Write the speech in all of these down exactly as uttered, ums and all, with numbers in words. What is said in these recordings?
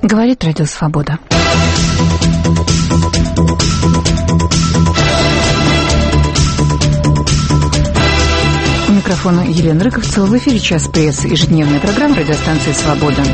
Говорит Радио Свобода. У микрофона Елена Рыковцева. В эфире «Час прессы», ежедневная программа радиостанции «Свобода».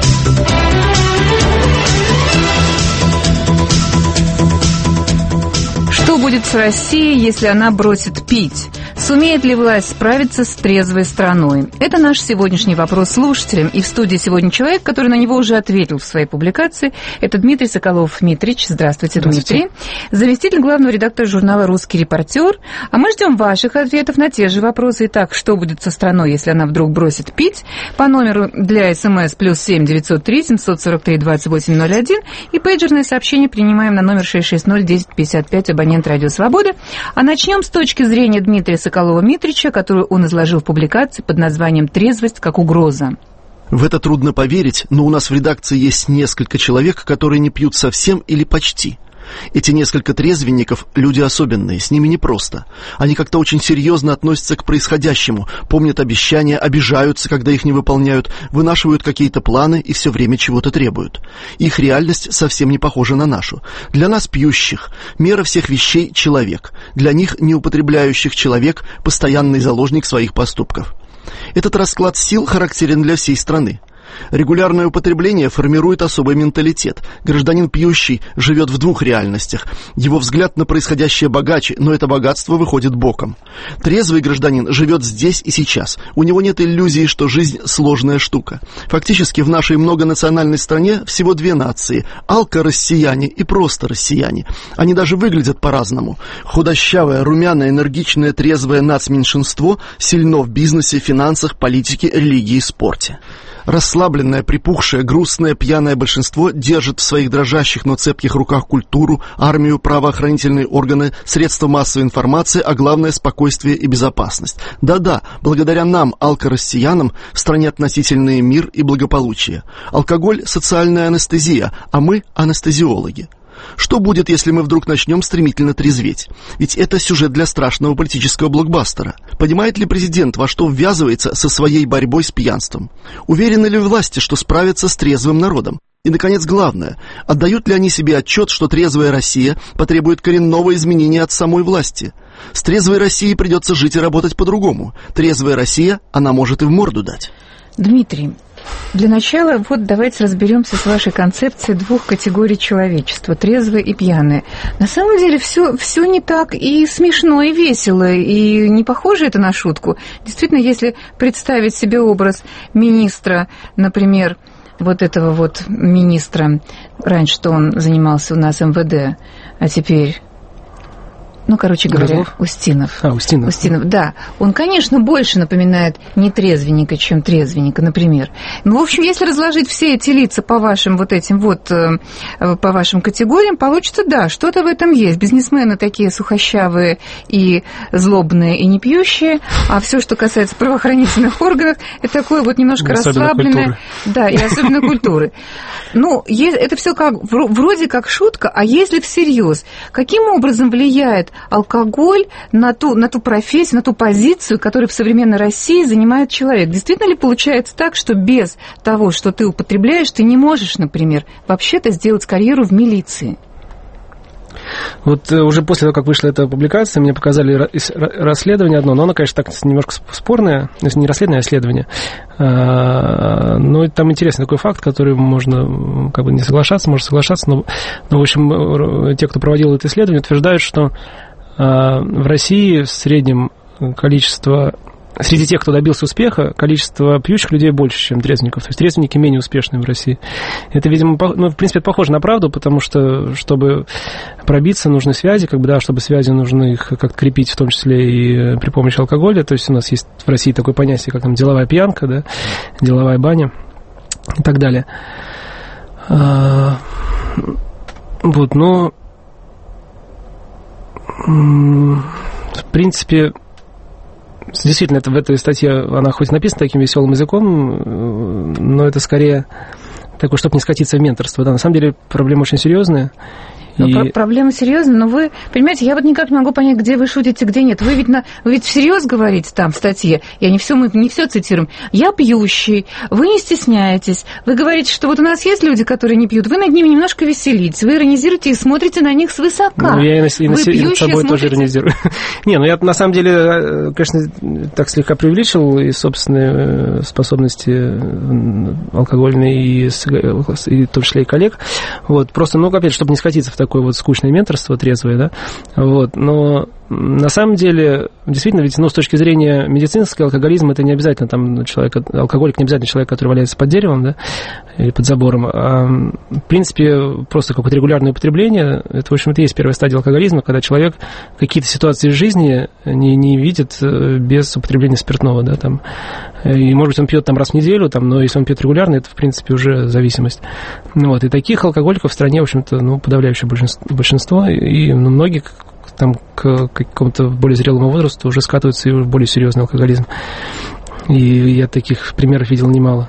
Что будет с Россией, если она бросит пить? Сумеет ли власть справиться с трезвой страной? Это наш сегодняшний вопрос слушателям. И в студии сегодня человек, который на него уже ответил в своей публикации. Это Дмитрий Соколов-Митрич. Здравствуйте, Здравствуйте, Дмитрий. Заместитель главного редактора журнала «Русский репортер». А мы ждем ваших ответов на те же вопросы. Итак, что будет со страной, если она вдруг бросит пить? По номеру для СМС плюс семь девятьсот три семьсот сорок три двадцать восемь ноль один. И пейджерные сообщения принимаем на номер шесть шесть ноль десять пятьдесят пять, абонент Радио Свобода. А начнем с точки зрения Дмитрия Соколова-Митрича, которую он изложил в публикации под названием «Трезвость как угроза». В это трудно поверить, но у нас в редакции есть несколько человек, которые не пьют совсем или почти. Эти несколько трезвенников – люди особенные, с ними непросто. Они как-то очень серьезно относятся к происходящему, помнят обещания, обижаются, когда их не выполняют, вынашивают какие-то планы и все время чего-то требуют. Их реальность совсем не похожа на нашу. Для нас, пьющих, мера всех вещей – человек. Для них, неупотребляющих, человек – постоянный заложник своих поступков. Этот расклад сил характерен для всей страны. Регулярное употребление формирует особый менталитет. Гражданин пьющий живет в двух реальностях. Его взгляд на происходящее богаче, но это богатство выходит боком. Трезвый гражданин живет здесь и сейчас. У него нет иллюзии, что жизнь сложная штука. Фактически в нашей многонациональной стране всего две нации – алко-россияне и просто россияне. Они даже выглядят по-разному. Худощавое, румяное, энергичное, трезвое нацменьшинство сильно в бизнесе, финансах, политике, религии и спорте. Расслабленное, припухшее, грустное, пьяное большинство держит в своих дрожащих, но цепких руках культуру, армию, правоохранительные органы, средства массовой информации, а главное – спокойствие и безопасность. Да-да, благодаря нам, алко-россиянам, в стране относительный мир и благополучие. Алкоголь – социальная анестезия, а мы – анестезиологи. Что будет, если мы вдруг начнем стремительно трезветь? Ведь это сюжет для страшного политического блокбастера. Понимает ли президент, во что ввязывается со своей борьбой с пьянством? Уверены ли власти, что справятся с трезвым народом? И, наконец, главное, отдают ли они себе отчет, что трезвая Россия потребует коренного изменения от самой власти? С трезвой Россией придется жить и работать по-другому. Трезвая Россия, она может и в морду дать. Дмитрий, для начала вот давайте разберемся с вашей концепцией двух категорий человечества – трезвое и пьяное. На самом деле все, все не так и смешно, и весело, и не похоже это на шутку. Действительно, если представить себе образ министра, например, вот этого вот министра, раньше-то он занимался у нас эм вэ дэ, а теперь... Ну, короче говоря, Грызлов? Устинов. А, Устинов. Устинов, да. Он, конечно, больше напоминает нетрезвенника, чем трезвенника, например. Ну, в общем, если разложить все эти лица по вашим вот этим вот, по вашим категориям, получится, да, что-то в этом есть. Бизнесмены такие сухощавые и злобные, и не пьющие, а все, что касается правоохранительных органов, это такое вот немножко особенно расслабленное. Культуры. Да, и особенно культуры. Ну, это все как, вроде как шутка, а если всерьез, каким образом влияет алкоголь на ту, на ту профессию, на ту позицию, которую в современной России занимает человек? Действительно ли получается так, что без того, что ты употребляешь, ты не можешь, например, вообще-то сделать карьеру в милиции? Вот уже после того, как вышла эта публикация, мне показали расследование одно, но оно, конечно, так немножко спорное, то есть не расследование, а исследование. Но там интересный такой факт, который можно как бы не соглашаться, может соглашаться, но, но в общем, те, кто проводил это исследование, утверждают, что в России в среднем количество... Среди тех, кто добился успеха, количество пьющих людей больше, чем трезвенников. То есть трезвенники менее успешны в России. Это, видимо, ну, в принципе, это похоже на правду, потому что, чтобы пробиться, нужны связи, как бы, да, чтобы связи нужно их как-то крепить, в том числе и при помощи алкоголя. То есть у нас есть в России такое понятие, как там деловая пьянка, да, деловая баня и так далее. А, вот, но в принципе... Действительно, это, в этой статье она хоть написана таким веселым языком, но это скорее такое, чтобы не скатиться в менторство. Да, на самом деле проблема очень серьезная. И... Проблема серьезная, но вы, понимаете, я вот никак не могу понять, где вы шутите, где нет. Вы ведь, на... вы ведь всерьез говорите там в статье, я не все, мы не все цитируем, я пьющий, вы не стесняетесь, вы говорите, что вот у нас есть люди, которые не пьют, вы над ними немножко веселитесь, вы иронизируете и смотрите на них свысока. Ну, я и на, и на, и над собой смотрите... тоже иронизирую. Не, ну я на самом деле, конечно, так слегка преувеличил и собственные способности алкогольные, и, и в том числе и коллег. Вот, просто, ну, опять, чтобы не скатиться в такое вот скучное менторство трезвое, да, вот, но на самом деле, действительно, ведь, ну, с точки зрения медицинского, алкоголизм, это не обязательно там человек, алкоголик не обязательно человек, который валяется под деревом, да, или под забором, а, в принципе, просто какое-то регулярное употребление, это, в общем, это и есть первая стадия алкоголизма, когда человек какие-то ситуации в жизни не, не видит без употребления спиртного, да, там, и, может быть, он пьет там раз в неделю, там, но если он пьет регулярно, это, в принципе, уже зависимость. Вот, и таких алкоголиков в стране, в общем-то, ну, подавляющее большинство, и ну, многие там к какому-то более зрелому возрасту уже скатываются и в более серьезный алкоголизм. И я таких примеров видел немало.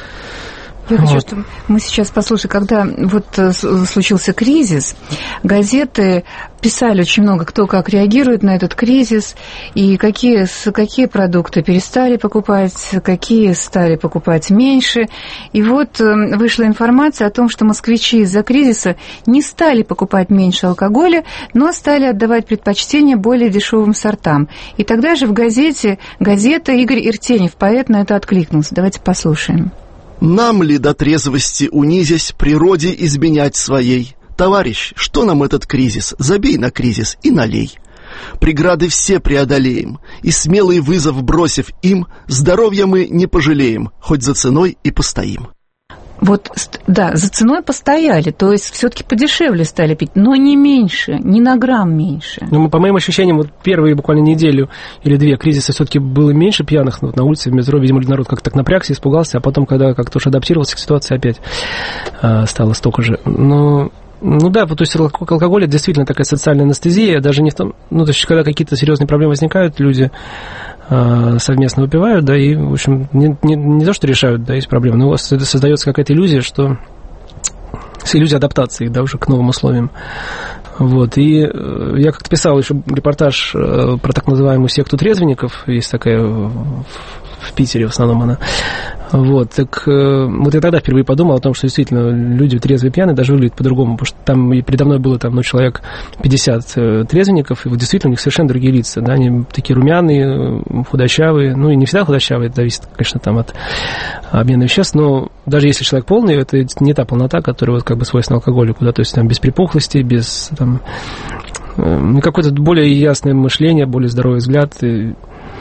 Я вот. хочу, чтобы мы сейчас послушали, когда вот случился кризис, газеты писали очень много, кто как реагирует на этот кризис, и какие, какие продукты перестали покупать, какие стали покупать меньше. И вот вышла информация о том, что москвичи из-за кризиса не стали покупать меньше алкоголя, но стали отдавать предпочтение более дешевым сортам. И тогда же в газете, газета Игорь Иртенев, поэт, на это откликнулся. Давайте послушаем. Нам ли до трезвости унизясь природе изменять своей? Товарищ, что нам этот кризис? Забей на кризис и налей. Преграды все преодолеем, и смелый вызов бросив им, здоровья мы не пожалеем, хоть за ценой и постоим. Вот, да, за ценой постояли, то есть все-таки подешевле стали пить, но не меньше, не на грамм меньше. Ну, по моим ощущениям, вот первые буквально неделю или две кризиса все-таки было меньше пьяных, ну, вот на улице, в метро, видимо, народ как-то так напрягся, испугался, а потом, когда как-то уж адаптировался к ситуации, опять э, стало столько же. Но... Ну да, то есть алкоголь – это действительно такая социальная анестезия, даже не в том, ну, то есть когда какие-то серьезные проблемы возникают, люди э, совместно выпивают, да, и, в общем, не, не, не то, что решают, да, есть проблемы, но у вас создается какая-то иллюзия, что иллюзия адаптации, да, уже к новым условиям. Вот, и я как-то писал еще репортаж про так называемую секту трезвенников, есть такая в Питере в основном она. Вот, так вот я тогда впервые подумал о том, что действительно люди трезвые и пьяные даже выглядят по-другому, потому что там и передо мной было там, ну, человек пятьдесят трезвенников, и вот действительно у них совершенно другие лица, да, они такие румяные, худощавые, ну и не всегда худощавые, это зависит, конечно, там от обмена веществ, но даже если человек полный, это не та полнота, которая вот как бы свойственна алкоголику, да, то есть там без припухлости, без там какое-то более ясное мышление, более здоровый взгляд, и,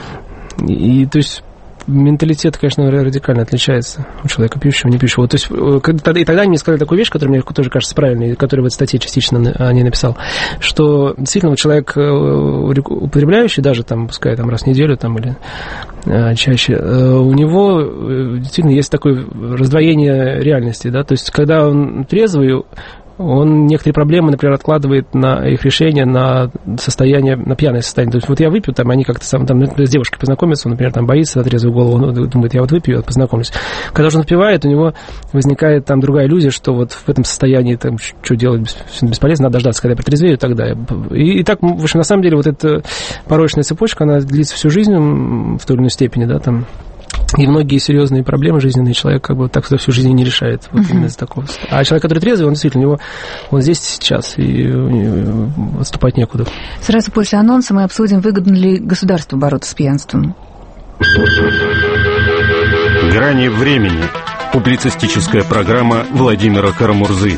и то есть менталитет, конечно, радикально отличается у человека пьющего, не пьющего. То есть, когда, и тогда они мне сказали такую вещь, которая мне тоже кажется правильной, которую в этой статье частично о ней написал, что действительно вот человек, употребляющий, даже там, пускай там раз в неделю там, или а, чаще, у него действительно есть такое раздвоение реальности, да, то есть, когда он трезвый, он некоторые проблемы, например, откладывает на их решение на состояние, на пьяное состояние. То есть вот я выпью, там, они как-то сам, там, например, с девушкой познакомятся, он, например, там боится на трезвую голову, он думает, я вот выпью, я познакомлюсь. Когда же он выпивает, у него возникает там другая иллюзия, что вот в этом состоянии там что делать бесполезно, надо дождаться, когда я протрезвею, тогда. И, и так, в общем, на самом деле, вот эта порочная цепочка, она длится всю жизнь в той или иной степени, да, там. И многие серьезные проблемы жизненные человек как бы так всю жизнь не решает. Вот uh-huh. именно из такого. А человек, который трезвый, он действительно, у него он здесь сейчас, и отступать некуда. Сразу после анонса мы обсудим, выгодно ли государству бороться с пьянством. «Грани времени». Публицистическая программа Владимира Карамурзы.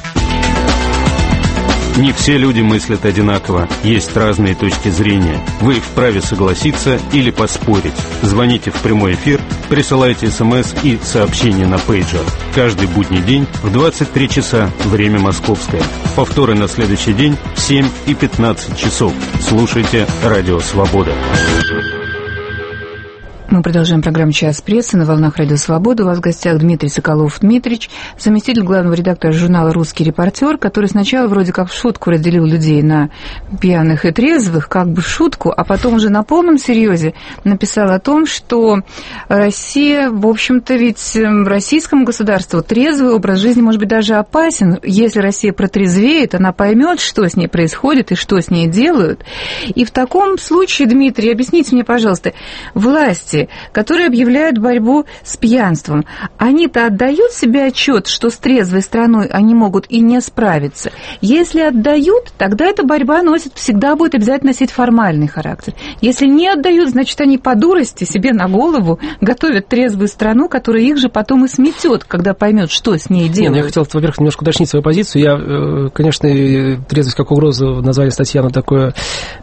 Не все люди мыслят одинаково. Есть разные точки зрения. Вы вправе согласиться или поспорить. Звоните в прямой эфир, присылайте смс и сообщения на пейджер. Каждый будний день в двадцать три часа, время московское. Повторы на следующий день в семь и пятнадцать часов. Слушайте «Радио Свобода». Мы продолжаем программу «Час прессы» на волнах Радио Свобода. У вас в гостях Дмитрий Соколов Дмитрич, заместитель главного редактора журнала «Русский репортер», который сначала вроде как в шутку разделил людей на пьяных и трезвых, как бы в шутку, а потом уже на полном серьезе написал о том, что Россия, в общем-то, ведь российскому государству трезвый образ жизни может быть даже опасен. Если Россия протрезвеет, она поймет, что с ней происходит и что с ней делают. И в таком случае, Дмитрий, объясните мне, пожалуйста, власти, которые объявляют борьбу с пьянством, они-то отдают себе отчет, что с трезвой страной они могут и не справиться? Если отдают, тогда эта борьба носит, всегда будет обязательно носить формальный характер. Если не отдают, значит, они по дурости себе на голову готовят трезвую страну, которая их же потом и сметет, когда поймет, что с ней делать. Не, ну я хотел, во-первых, немножко уточнить свою позицию. Я, конечно, трезвость как угрозу назвали статья, но такое,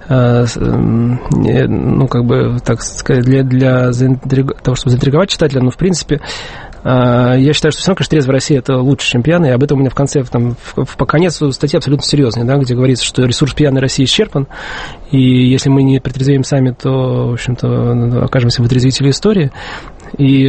ну, как бы, так сказать, для, для того, чтобы заинтриговать читателя, но, в принципе, я считаю, что все равно, конечно, трезвая Россия – это лучше, чем пьяная, и об этом у меня в конце, там, в, в, по концу статьи абсолютно серьезная, да, где говорится, что ресурс пьяной России исчерпан, и если мы не протрезвеем сами, то, в общем-то, окажемся в отрезвителе истории. И,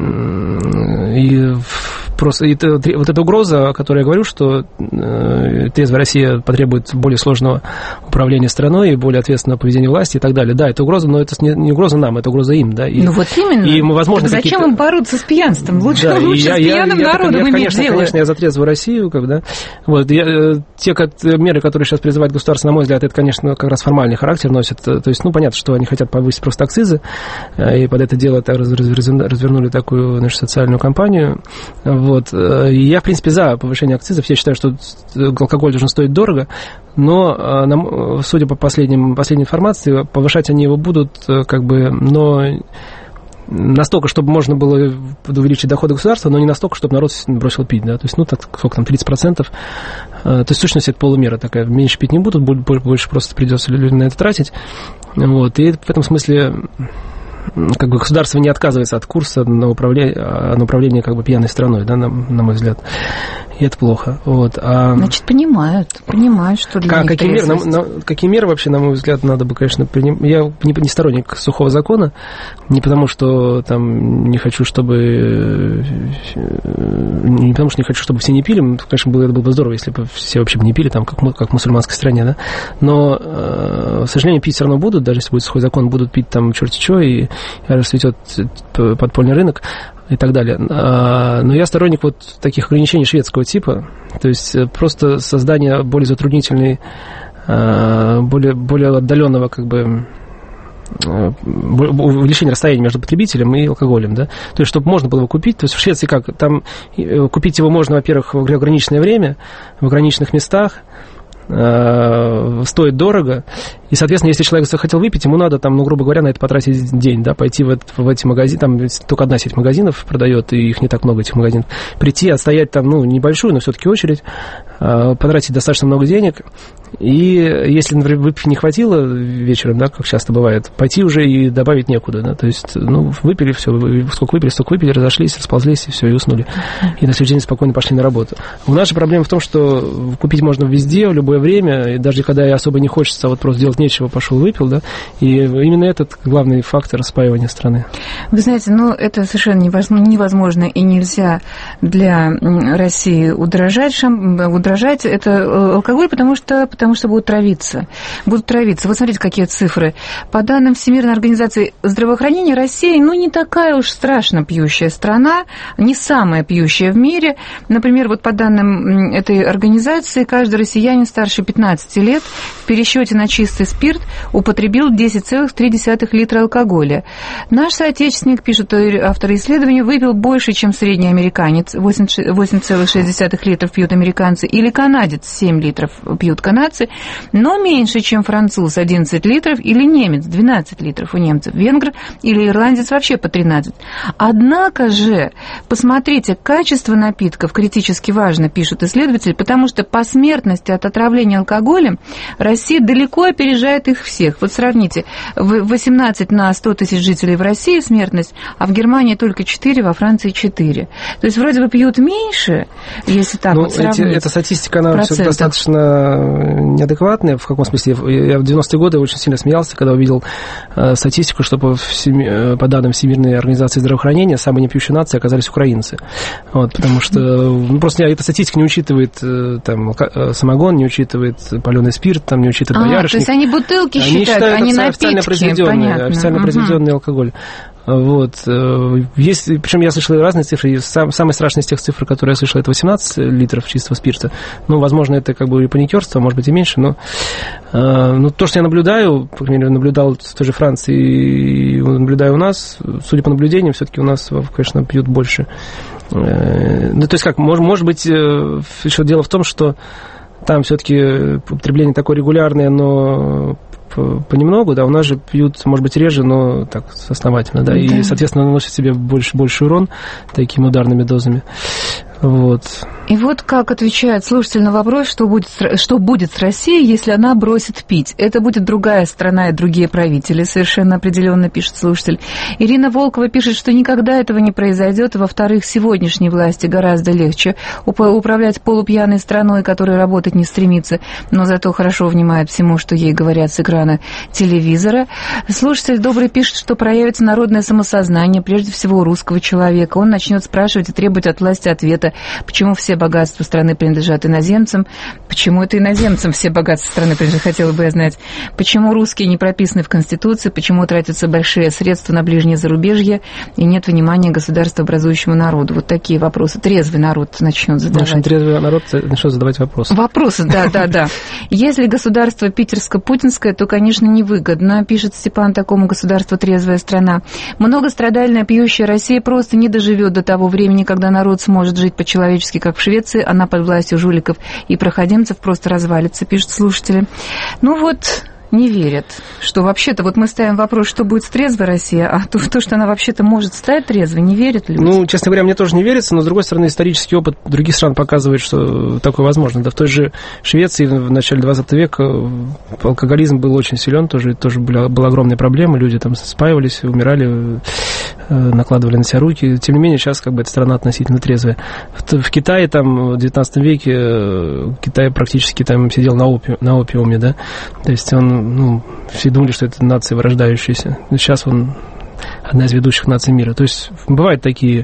и просто и, вот эта угроза, о которой я говорю, что э, трезвая Россия потребует более сложного управления страной и более ответственного поведения власти и так далее. Да, это угроза, но это не, не угроза нам, это угроза им. Да, и, ну вот именно. И мы, возможно, так зачем им бороться с пьянством? Лучше, да, лучше я, с пьяным я, народом я, я, иметь конечно, дело. Конечно, я за трезвую Россию. Как, да. Вот, я, те как, меры, которые сейчас призывает государство, на мой взгляд, это, конечно, как раз формальный характер носит. То есть, ну, понятно, что они хотят повысить просто акцизы, и под это дело так развернули такую нашу социальную кампанию. Вот. И я, в принципе, за повышение акцизов. Я считаю, что алкоголь должен стоить дорого, но, судя по последним, последней информации, повышать они его будут, как бы, но настолько, чтобы можно было увеличить доходы государства, но не настолько, чтобы народ бросил пить. Да? То есть, ну, так, сколько там, тридцать процентов. То есть, в сущности, это полумера такая. Меньше пить не будут, больше просто придется людям на это тратить. Вот. И в этом смысле как бы государство не отказывается от курса на управление, на управление как бы пьяной страной, да, на, на мой взгляд. И это плохо. Вот. А значит, понимают, понимают, что для как, них какие меры, на, на, какие меры вообще, на мой взгляд, надо бы, конечно, принимать. Я не, не сторонник сухого закона, не потому что там не хочу, чтобы не потому что не хочу, чтобы все не пили. Конечно, было, это было бы здорово, если бы все вообще не пили, там, как, как в мусульманской стране, да. Но, к сожалению, пить все равно будут, даже если будет сухой закон, будут пить там черти что, и расцветет подпольный рынок и так далее. Но я сторонник вот таких ограничений шведского типа, то есть просто создание более затруднительной, более, более отдаленного как бы увеличение расстояния между потребителем и алкоголем, да, то есть чтобы можно было его купить, то есть в Швеции как, там купить его можно, во-первых, в ограниченное время, в ограниченных местах, стоит дорого, и, соответственно, если человек захотел выпить, ему надо, там, ну, грубо говоря, на это потратить день, да, пойти в, в эти магазины, там только одна сеть магазинов продает, и их не так много, этих магазинов, прийти, отстоять там, ну, небольшую, но все-таки очередь, потратить достаточно много денег, и если, например, выпить не хватило вечером, да, как часто бывает, пойти уже и добавить некуда, да, то есть, ну, выпили, все, сколько выпили, столько выпили, разошлись, расползлись, и все, и уснули, и на следующий день спокойно пошли на работу. У нас же проблема в том, что купить можно везде, в любое время, и даже когда особо не хочется, вот просто делать нечего, пошел, выпил, да, и именно этот главный фактор спаивания страны. Вы знаете, ну, это совершенно невозможно и нельзя для России удорожать, шам... удорожать это алкоголь, потому что, потому что будут травиться. Будут травиться. Вот смотрите, какие цифры. По данным Всемирной организации здравоохранения, Россия, ну, не такая уж страшно пьющая страна, не самая пьющая в мире. Например, вот по данным этой организации, каждый россиянин старше пятнадцати лет в пересчете на чистый спирт употребил десять целых три десятых литра алкоголя. Наш соотечественник, пишут авторы исследования, выпил больше, чем средний американец, восемь целых шесть десятых литров пьют американцы, или канадец, семь литров пьют канадцы, но меньше, чем француз, одиннадцать литров, или немец, двенадцать литров у немцев, венгр или ирландец вообще по тринадцать. Однако же, посмотрите, качество напитков критически важно, пишут исследователи, потому что по смертности от отравления алкоголем Россия далеко опережает опережает их всех. Вот сравните, восемнадцать на сто тысяч жителей в России смертность, а в Германии только четыре, во Франции четыре. То есть вроде бы пьют меньше, если так ну, вот сравнить. Эти, эта статистика, она все достаточно неадекватная. В каком смысле? Я в девяностые годы очень сильно смеялся, когда увидел э, статистику, что по, всеми, по данным Всемирной организации здравоохранения самой непьющей нацией оказались украинцы. Вот, потому что ну, просто эта статистика не учитывает э, там, самогон, не учитывает паленый спирт, там, не учитывает а, боярышник. То есть они бутылки они считают, считают, они напитки. Официально произведенный, официально угу. произведенный алкоголь. Вот. Есть, причем я слышал разные цифры. Сам, самая страшная из тех цифр, которые я слышал, это восемнадцать литров чистого спирта. Ну, возможно, это как бы и паникерство, может быть, и меньше, но ну, то, что я наблюдаю, по крайней мере, наблюдал в той же Франции и наблюдаю у нас, судя по наблюдениям, все-таки у нас, конечно, пьют больше. Ну, то есть как, может, может быть, еще дело в том, что там все-таки употребление такое регулярное, но понемногу, да, у нас же пьют, может быть, реже, но так, основательно, да, да. И, соответственно, наносят себе больше, больше урон такими ударными дозами. Вот. И вот как отвечает слушатель на вопрос, что будет, что будет с Россией, если она бросит пить. Это будет другая страна и другие правители, совершенно определенно, пишет слушатель. Ирина Волкова пишет, что никогда этого не произойдет. Во-вторых, сегодняшней власти гораздо легче управлять полупьяной страной, которая работать не стремится, но зато хорошо внимает всему, что ей говорят с экрана телевизора. Слушатель добрый пишет, что проявится народное самосознание, прежде всего у русского человека. Он начнет спрашивать и требовать от власти ответа, почему все богатства страны принадлежат иноземцам, почему это иноземцам все богатства страны принадлежат, хотела бы я знать, почему русские не прописаны в Конституции, почему тратятся большие средства на ближнее зарубежье и нет внимания государствообразующему народу. Вот такие вопросы. Трезвый народ начнет задавать. Очень трезвый народ начнет задавать вопросы. Вопросы, да, да, да. Если государство питерско-путинское, то, конечно, невыгодно, пишет Степан, такому государству трезвая страна. Многострадальная пьющая Россия просто не доживет до того времени, когда народ сможет жить по-человечески, как в Швеции, она под властью жуликов и проходимцев просто развалится, пишут слушатели. Ну вот, не верят, что вообще-то, вот мы ставим вопрос, что будет с трезвой Россией, а то, то, что она вообще-то может стать трезвой, не верят люди? Ну, честно говоря, мне тоже не верится, но, с другой стороны, исторический опыт других стран показывает, что такое возможно. Да, в той же Швеции в начале двадцатого века алкоголизм был очень силен, тоже, тоже была, была огромная проблема, люди там спаивались, умирали, накладывали на себя руки. Тем не менее, сейчас как бы эта страна относительно трезвая. В, в Китае там в девятнадцатом веке Китай практически там сидел на, опи, на опиуме, да, то есть он, ну, все думали, что это нация вырождающаяся. Сейчас он одна из ведущих наций мира. То есть бывают такие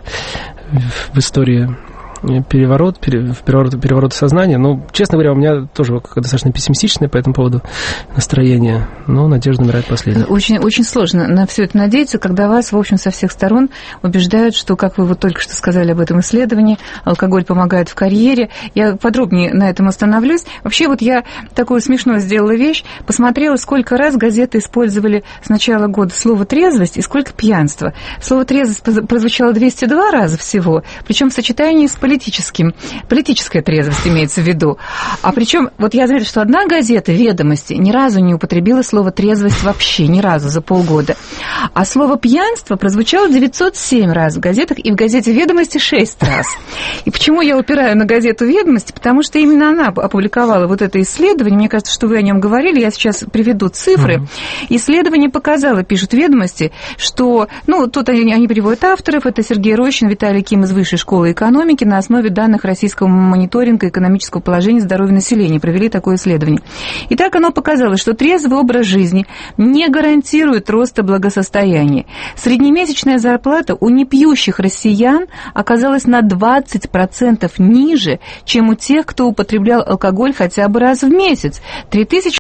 в истории переворот, переворот, переворот сознания. Но, честно говоря, у меня тоже достаточно пессимистичное по этому поводу настроение. Но надежда умирает последней. Очень, очень сложно на все это надеяться, когда вас, в общем, со всех сторон убеждают, что, как вы вот только что сказали об этом исследовании, алкоголь помогает в карьере. Я подробнее на этом остановлюсь. Вообще, вот я такую смешную сделала вещь. Посмотрела, сколько раз газеты использовали с начала года слово «трезвость» и сколько пьянства. Слово «трезвость» прозвучало двести два раза всего, причем в сочетании с политическим. Политическая трезвость имеется в виду. А причем, вот я заметила, что одна газета, «Ведомости», ни разу не употребила слово «трезвость» вообще, ни разу за полгода. А слово «пьянство» прозвучало девятьсот семь раз в газетах, и в газете «Ведомости» шесть раз. И почему я упираю на газету «Ведомости»? Потому что именно она опубликовала вот это исследование. Мне кажется, что вы о нем говорили. Я сейчас приведу цифры. Mm-hmm. Исследование показало, пишут «Ведомости», что, ну, тут они, они приводят авторов. Это Сергей Рощин, Виталий Ким из Высшей школы экономики на основе данных российского мониторинга экономического положения здоровья населения провели такое исследование. И так оно показало, что трезвый образ жизни не гарантирует роста благосостояния. Среднемесячная зарплата у непьющих россиян оказалась на двадцать процентов ниже, чем у тех, кто употреблял алкоголь хотя бы раз в месяц. три тысячи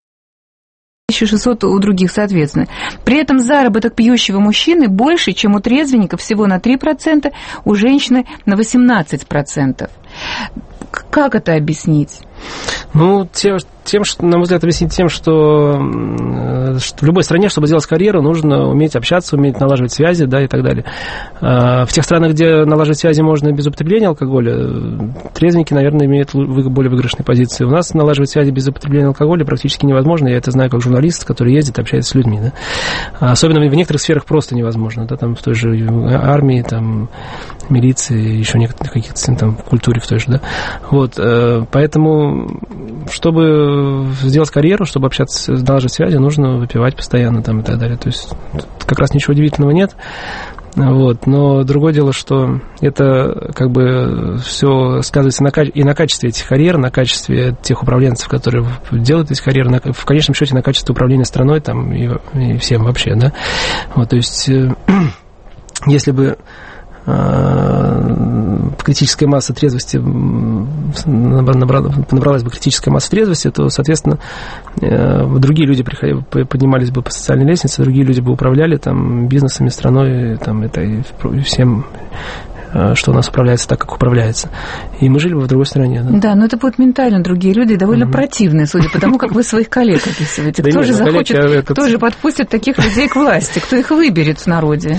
шестьсот у других, соответственно. При этом заработок пьющего мужчины больше, чем у трезвенника, всего на три процента, у женщины на восемнадцать процентов. Как это объяснить? Ну, тем, тем, что, на мой взгляд, объяснить тем, что, что в любой стране, чтобы делать карьеру, нужно уметь общаться, уметь налаживать связи, да, и так далее. В тех странах, где налаживать связи можно без употребления алкоголя, трезвенники, наверное, имеют более выигрышные позиции. У нас налаживать связи без употребления алкоголя практически невозможно. Я это знаю как журналист, который ездит, общается с людьми, да. Особенно в некоторых сферах просто невозможно, да, там в той же армии, там, милиции, еще какие-то там в культуре в той же, да. Вот, поэтому, чтобы чтобы сделать карьеру, чтобы общаться, налаживать связи, нужно выпивать постоянно там и так далее. То есть как раз ничего удивительного нет. Вот. Но другое дело, что это как бы все сказывается на, и на качестве этих карьер, на качестве тех управленцев, которые делают эти карьеры, на, в конечном счете на качестве управления страной там, и, и всем вообще. Да? Вот, то есть если бы критическая масса трезвости, набралась бы критическая масса трезвости, то, соответственно, другие люди поднимались бы по социальной лестнице, другие люди бы управляли там, бизнесами, страной, там, это, и всем, что у нас управляется так, как управляется. И мы жили бы в другой стране. Да, да, но это будут ментально другие люди, довольно mm-hmm. противные, судя по тому, как вы своих коллег описываете. Кто же захочет, кто же подпустит таких людей к власти? Кто их выберет в народе?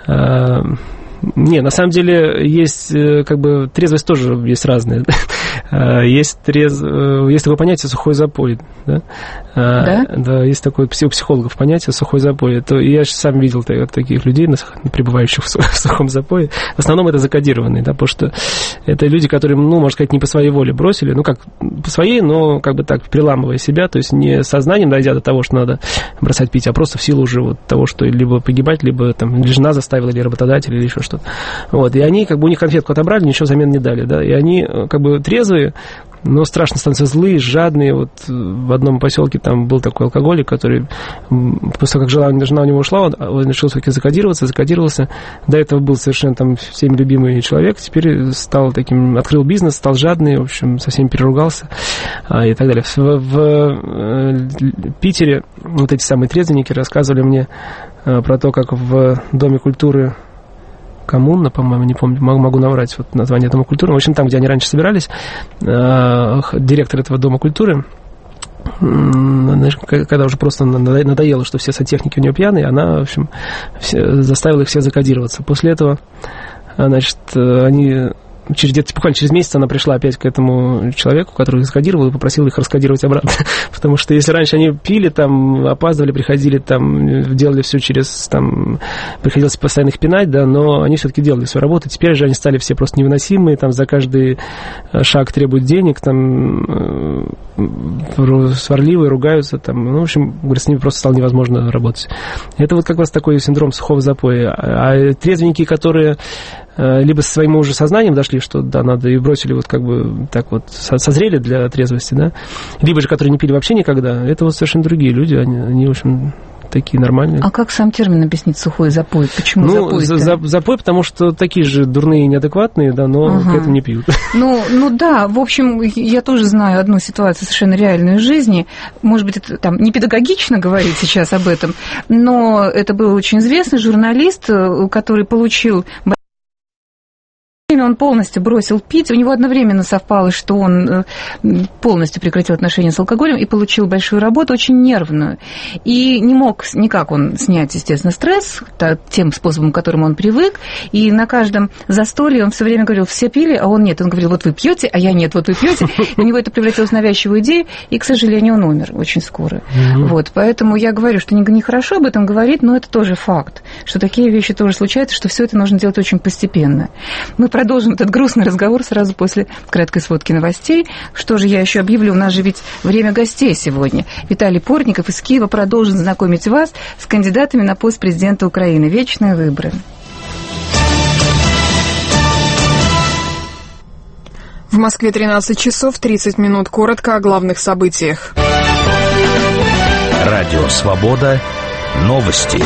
Не, на самом деле есть, как бы, трезвость тоже есть разная. Есть, трез... есть такое понятие «сухой запой». Да? Да? Да, есть такое у психологов понятие «сухой запой». Это, я же сам видел таких людей, пребывающих в сухом запое. В основном это закодированные, да, потому что это люди, которые, ну, можно сказать, не по своей воле бросили, ну, как по своей, но как бы так, приламывая себя, то есть не сознанием дойдя до того, что надо бросать пить, а просто в силу уже вот того, что либо погибать, либо там или жена заставила, или работодатель, или еще что-то. Вот, и они, как бы, у них конфетку отобрали, ничего взамен не дали, да, и они, как бы, трезвые, но страшно становятся злые, жадные. Вот в одном поселке там был такой алкоголик, который, после того, как жена, жена у него ушла, он решил все-таки закодироваться, закодировался. До этого был совершенно там всеми любимый человек, теперь стал таким, открыл бизнес, стал жадный, в общем, со всеми переругался а, и так далее. В, в э, Питере вот эти самые трезвенники рассказывали мне э, про то, как в Доме культуры Коммуна, по-моему, не помню, могу, могу наврать вот название Дома культуры. В общем, там, где они раньше собирались, э, директор этого Дома культуры, знаешь, когда уже просто надоело, что все сантехники у нее пьяные, она, в общем, все, заставила их все закодироваться. После этого, значит, они... Через, где-то, буквально через месяц она пришла опять к этому человеку, который их закодировал, и попросила их раскодировать обратно. Потому что если раньше они пили, там, опаздывали, приходили, там, делали все через, там, приходилось постоянно их пинать, да, но они все-таки делали свою работу. Теперь же они стали все просто невыносимые, там, за каждый шаг требуют денег, там, сварливые, ругаются, там, ну, в общем, говорят, с ними просто стало невозможно работать. Это вот как раз такой синдром сухого запоя. А трезвенники, которые либо со своим уже сознанием дошли, что да, надо, и бросили вот как бы так вот, созрели для трезвости, да, либо же, которые не пили вообще никогда, это вот совершенно другие люди, они, они в общем, такие нормальные. А как сам термин объяснить «сухой запой»? Почему ну, запой? За, за, запой, потому что такие же дурные и неадекватные, да, но ага. к этому не пьют. Ну, ну да, в общем, я тоже знаю одну ситуацию совершенно реальную в жизни. Может быть, это там не педагогично говорить сейчас об этом, но это был очень известный журналист, который получил... Он полностью бросил пить, у него одновременно совпало, что он полностью прекратил отношения с алкоголем и получил большую работу, очень нервную. И не мог никак он снять, естественно, стресс тем способом, к которому он привык. И на каждом застолье он все время говорил, все пили, а он нет. Он говорил, вот вы пьете, а я нет, вот вы пьете. У него это превратилось в навязчивую идею, и, к сожалению, он умер очень скоро. Mm-hmm. Вот, поэтому я говорю, что нехорошо об этом говорить, но это тоже факт, что такие вещи тоже случаются, что все это нужно делать очень постепенно. Мы продолжим этот грустный разговор сразу после краткой сводки новостей. Что же я еще объявлю? У нас же ведь время гостей сегодня. Виталий Портников из Киева продолжит знакомить вас с кандидатами на пост президента Украины. Вечные выборы. В Москве тринадцать часов тридцать минут. Коротко о главных событиях. Радио «Свобода». Новости.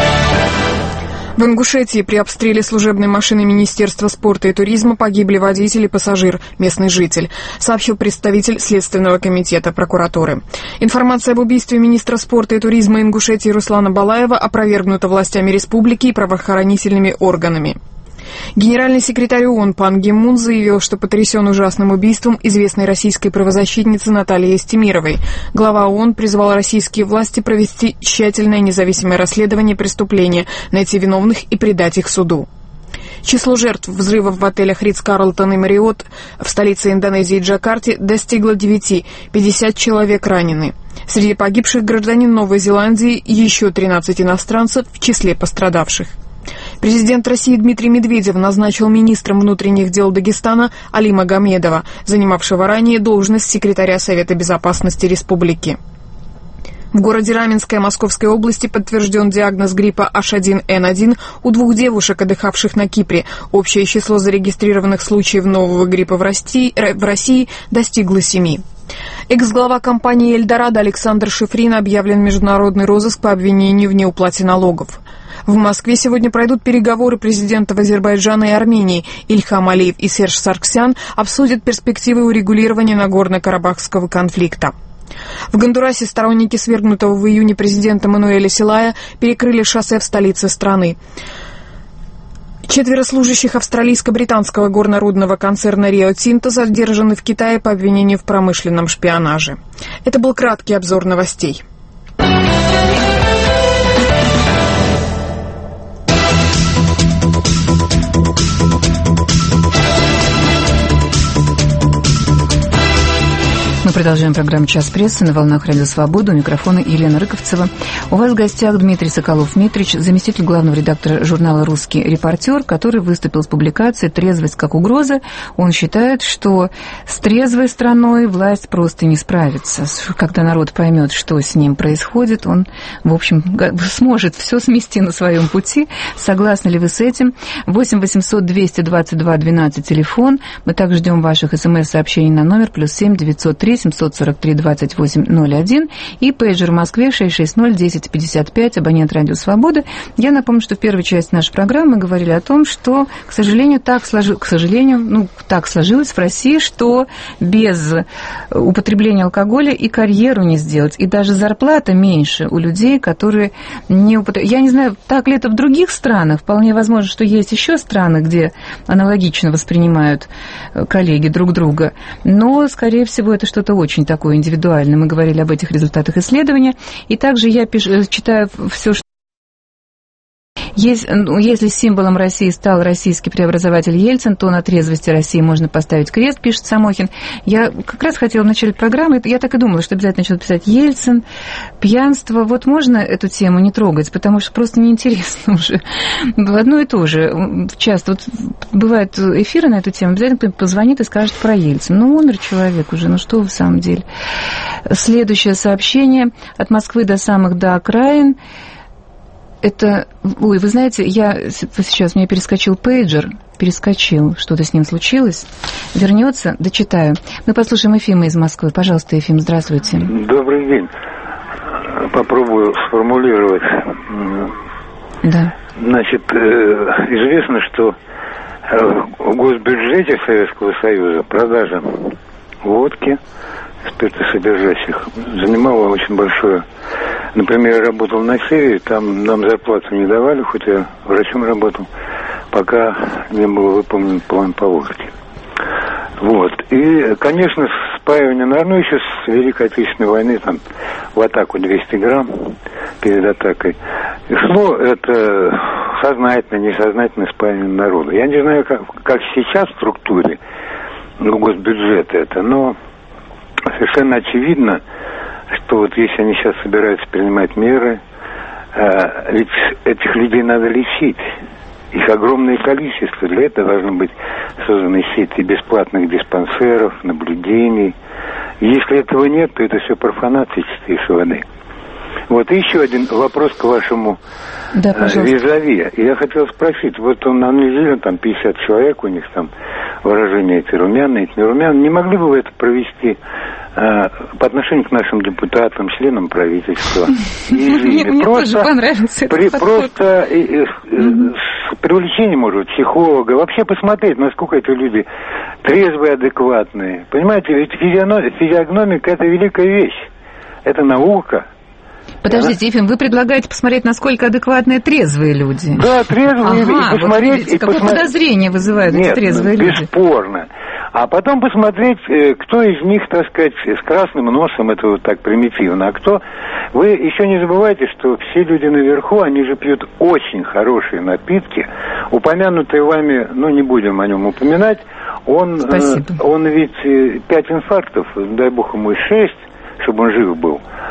В Ингушетии при обстреле служебной машины Министерства спорта и туризма погибли водитель и пассажир, местный житель, сообщил представитель Следственного комитета прокуратуры. Информация об убийстве министра спорта и туризма Ингушетии Руслана Балаева опровергнута властями республики и правоохранительными органами. Генеральный секретарь ООН Пан Ги Мун заявил, что потрясен ужасным убийством известной российской правозащитницы Натальи Естемировой. Глава ООН призвал российские власти провести тщательное независимое расследование преступления, найти виновных и предать их суду. Число жертв взрывов в отелях Ритц-Карлтон и Мариот в столице Индонезии Джакарте достигло девяти, пятьдесят человек ранены. Среди погибших гражданин Новой Зеландии, еще тринадцать иностранцев в числе пострадавших. Президент России Дмитрий Медведев назначил министром внутренних дел Дагестана Али Магомедова, занимавшего ранее должность секретаря Совета безопасности республики. В городе Раменское Московской области подтвержден диагноз гриппа эйч один эн один у двух девушек, отдыхавших на Кипре. Общее число зарегистрированных случаев нового гриппа в России, в России достигло семи. Экс-глава компании «Эльдорадо» Александр Шифрин объявлен в международный розыск по обвинению в неуплате налогов. В Москве сегодня пройдут переговоры президентов Азербайджана и Армении. Ильхам Алиев и Серж Саргсян обсудят перспективы урегулирования Нагорно-Карабахского конфликта. В Гондурасе сторонники свергнутого в июне президента Мануэля Селая перекрыли шоссе в столице страны. Четверо служащих австралийско-британского горнорудного концерна Рио Тинто задержаны в Китае по обвинению в промышленном шпионаже. Это был краткий обзор новостей. Мы продолжаем программу «Час прессы» на волнах Радио Свобода. У микрофона Елена Рыковцева. У вас в гостях Дмитрий Соколов-Митрич, заместитель главного редактора журнала «Русский репортер», который выступил с публикацией «Трезвость как угроза». Он считает, что с трезвой страной власть просто не справится. Когда народ поймет, что с ним происходит, он, в общем, сможет все смести на своем пути. Согласны ли вы с этим? восемь восемьсот двести двадцать два двенадцать телефон. Мы также ждем ваших смс-сообщений на номер плюс семь девятьсот три семьсот сорок три двадцать восемь ноль один и пейджер в Москве шесть шесть ноль десять пятьдесят пять, абонент Радио Свобода. Я напомню, что в первой части нашей программы мы говорили о том, что, к сожалению, так, сложи... к сожалению, ну, так сложилось в России, что без употребления алкоголя и карьеру не сделать, и даже зарплата меньше у людей, которые не употребляют. Я не знаю, так ли это в других странах, вполне возможно, что есть еще страны, где аналогично воспринимают коллеги друг друга, но, скорее всего, это что-то очень такое индивидуальное. Мы говорили об этих результатах исследования. И также я пишу, читаю все, что... Если символом России стал российский преобразователь Ельцин, то на трезвости России можно поставить крест, пишет Самохин. Я как раз хотела в начале программы, я так и думала, что обязательно начнут писать Ельцин, пьянство. Вот можно эту тему не трогать, потому что просто неинтересно уже. Одно и то же. Часто вот бывают эфиры на эту тему, обязательно кто-нибудь позвонит и скажет про Ельцин. Ну, умер человек уже, ну что вы в самом деле. Следующее сообщение. От Москвы до самых до окраин. Это, ой, вы знаете, я сейчас, мне перескочил пейджер, перескочил, что-то с ним случилось. Вернется, дочитаю. Мы послушаем Ефима из Москвы. Пожалуйста, Ефим, здравствуйте. Добрый день. Попробую сформулировать. Да. Значит, известно, что в госбюджете Советского Союза продажа водки, спиртосодержащих, занимала очень большое. Например, я работал на севере, там нам зарплату не давали, хоть я врачом работал, пока не был выполнен план по водке. Вот. И, конечно, спаивание, наверное, еще с Великой Отечественной войны, там, в атаку двести грамм перед атакой, шло это сознательно, несознательное спаивание народа. Я не знаю, как, как сейчас в структуре госбюджета это, но совершенно очевидно, что вот если они сейчас собираются принимать меры, э, ведь этих людей надо лечить. Их огромное количество. Для этого должны быть созданы сети бесплатных диспансеров, наблюдений. Если этого нет, то это все профанация чистейшей воды. Вот и еще один вопрос к вашему да, э, визави. Я хотел спросить, вот он анализирован, там пятьдесят человек, у них там выражения эти румяные, эти не румяные. Не могли бы вы это провести э, по отношению к нашим депутатам, членам правительства? Мне тоже понравился этот подход. Просто с привлечением, может, психолога, вообще посмотреть, насколько эти люди трезвые, адекватные. Понимаете, ведь физиогномика – это великая вещь, это наука. Подождите, Ефим, вы предлагаете посмотреть, насколько адекватные трезвые люди? Да, трезвые, ага, и посмотреть... Вот видите, и какое посмотреть... подозрение вызывают Нет, эти трезвые ну, люди? Бесспорно. А потом посмотреть, кто из них, так сказать, с красным носом, это вот так примитивно, а кто... Вы еще не забывайте, что все люди наверху, они же пьют очень хорошие напитки. Упомянутый вами, ну, не будем о нем упоминать, он, э, он ведь пять инфарктов, дай бог ему и шесть, чтобы он жив был.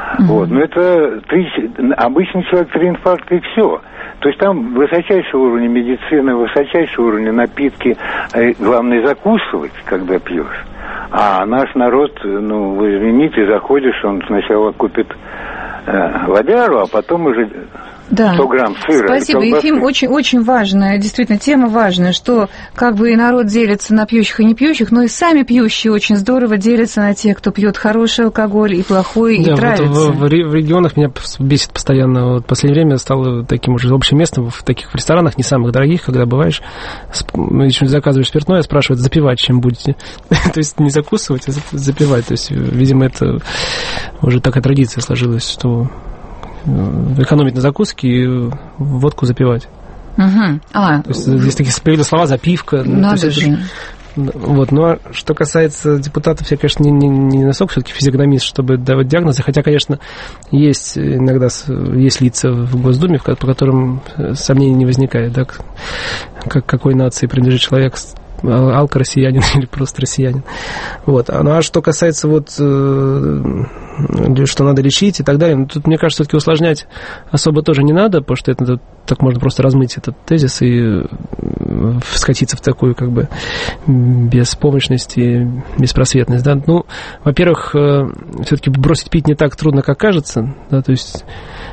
Mm-hmm. Вот. Но это три, обычный человек, три инфаркта и все. То есть там высочайший уровень медицины, высочайший уровень напитки. Главное закусывать, когда пьешь. А наш народ, ну, вы извините, заходишь, он сначала купит э, водяру, а потом уже... Да. сто грамм сыра. Спасибо, Ефим, очень, очень важная, действительно, тема важная, что как бы и народ делится на пьющих и не пьющих, но и сами пьющие очень здорово делятся на тех, кто пьет хороший алкоголь и плохой, да, и травится. Вот в, в регионах меня бесит постоянно. Вот в последнее время стало таким уже общим местом в таких ресторанах, не самых дорогих, когда бываешь, еще заказываешь спиртное, спрашивают, запивать чем будете. То есть не закусывать, а запивать. То есть, видимо, это уже такая традиция сложилась, что... экономить на закуске и водку запивать. Угу. А. То есть здесь такие появились слова «запивка». Надо же. Вот. Ну, а что касается депутатов, я, конечно, не, не, не настолько все-таки физиогномист, чтобы давать диагнозы, хотя, конечно, есть иногда есть лица в Госдуме, по которым сомнений не возникает, да, как, какой нации принадлежит человек, алко-россиянин или просто россиянин. Вот. Ну, а что касается вот, э, что надо лечить и так далее, ну, тут, мне кажется, все-таки усложнять особо тоже не надо, потому что это так можно просто размыть этот тезис и скатиться в такую, как бы, беспомощность и беспросветность, да. Ну, во-первых, э, все-таки бросить пить не так трудно, как кажется, да, то есть,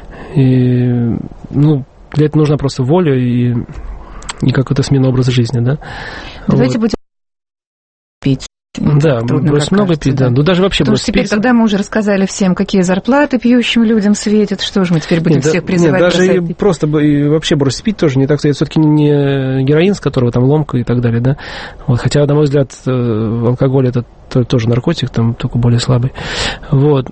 и, ну, для этого нужна просто воля и и какой-то смена образа жизни, да. Давайте вот. Будем пить. Да, брось много пить, да. Ну, даже вообще брось теперь, пить. когда мы уже рассказали всем, какие зарплаты пьющим людям светят, что же мы теперь будем нет, всех да, призывать? Нет, даже и просто и вообще бросить пить тоже не так. Это все-таки не героин, с которого там ломка и так далее, да. Вот, хотя, на мой взгляд, алкоголь это тоже наркотик, там только более слабый. Вот.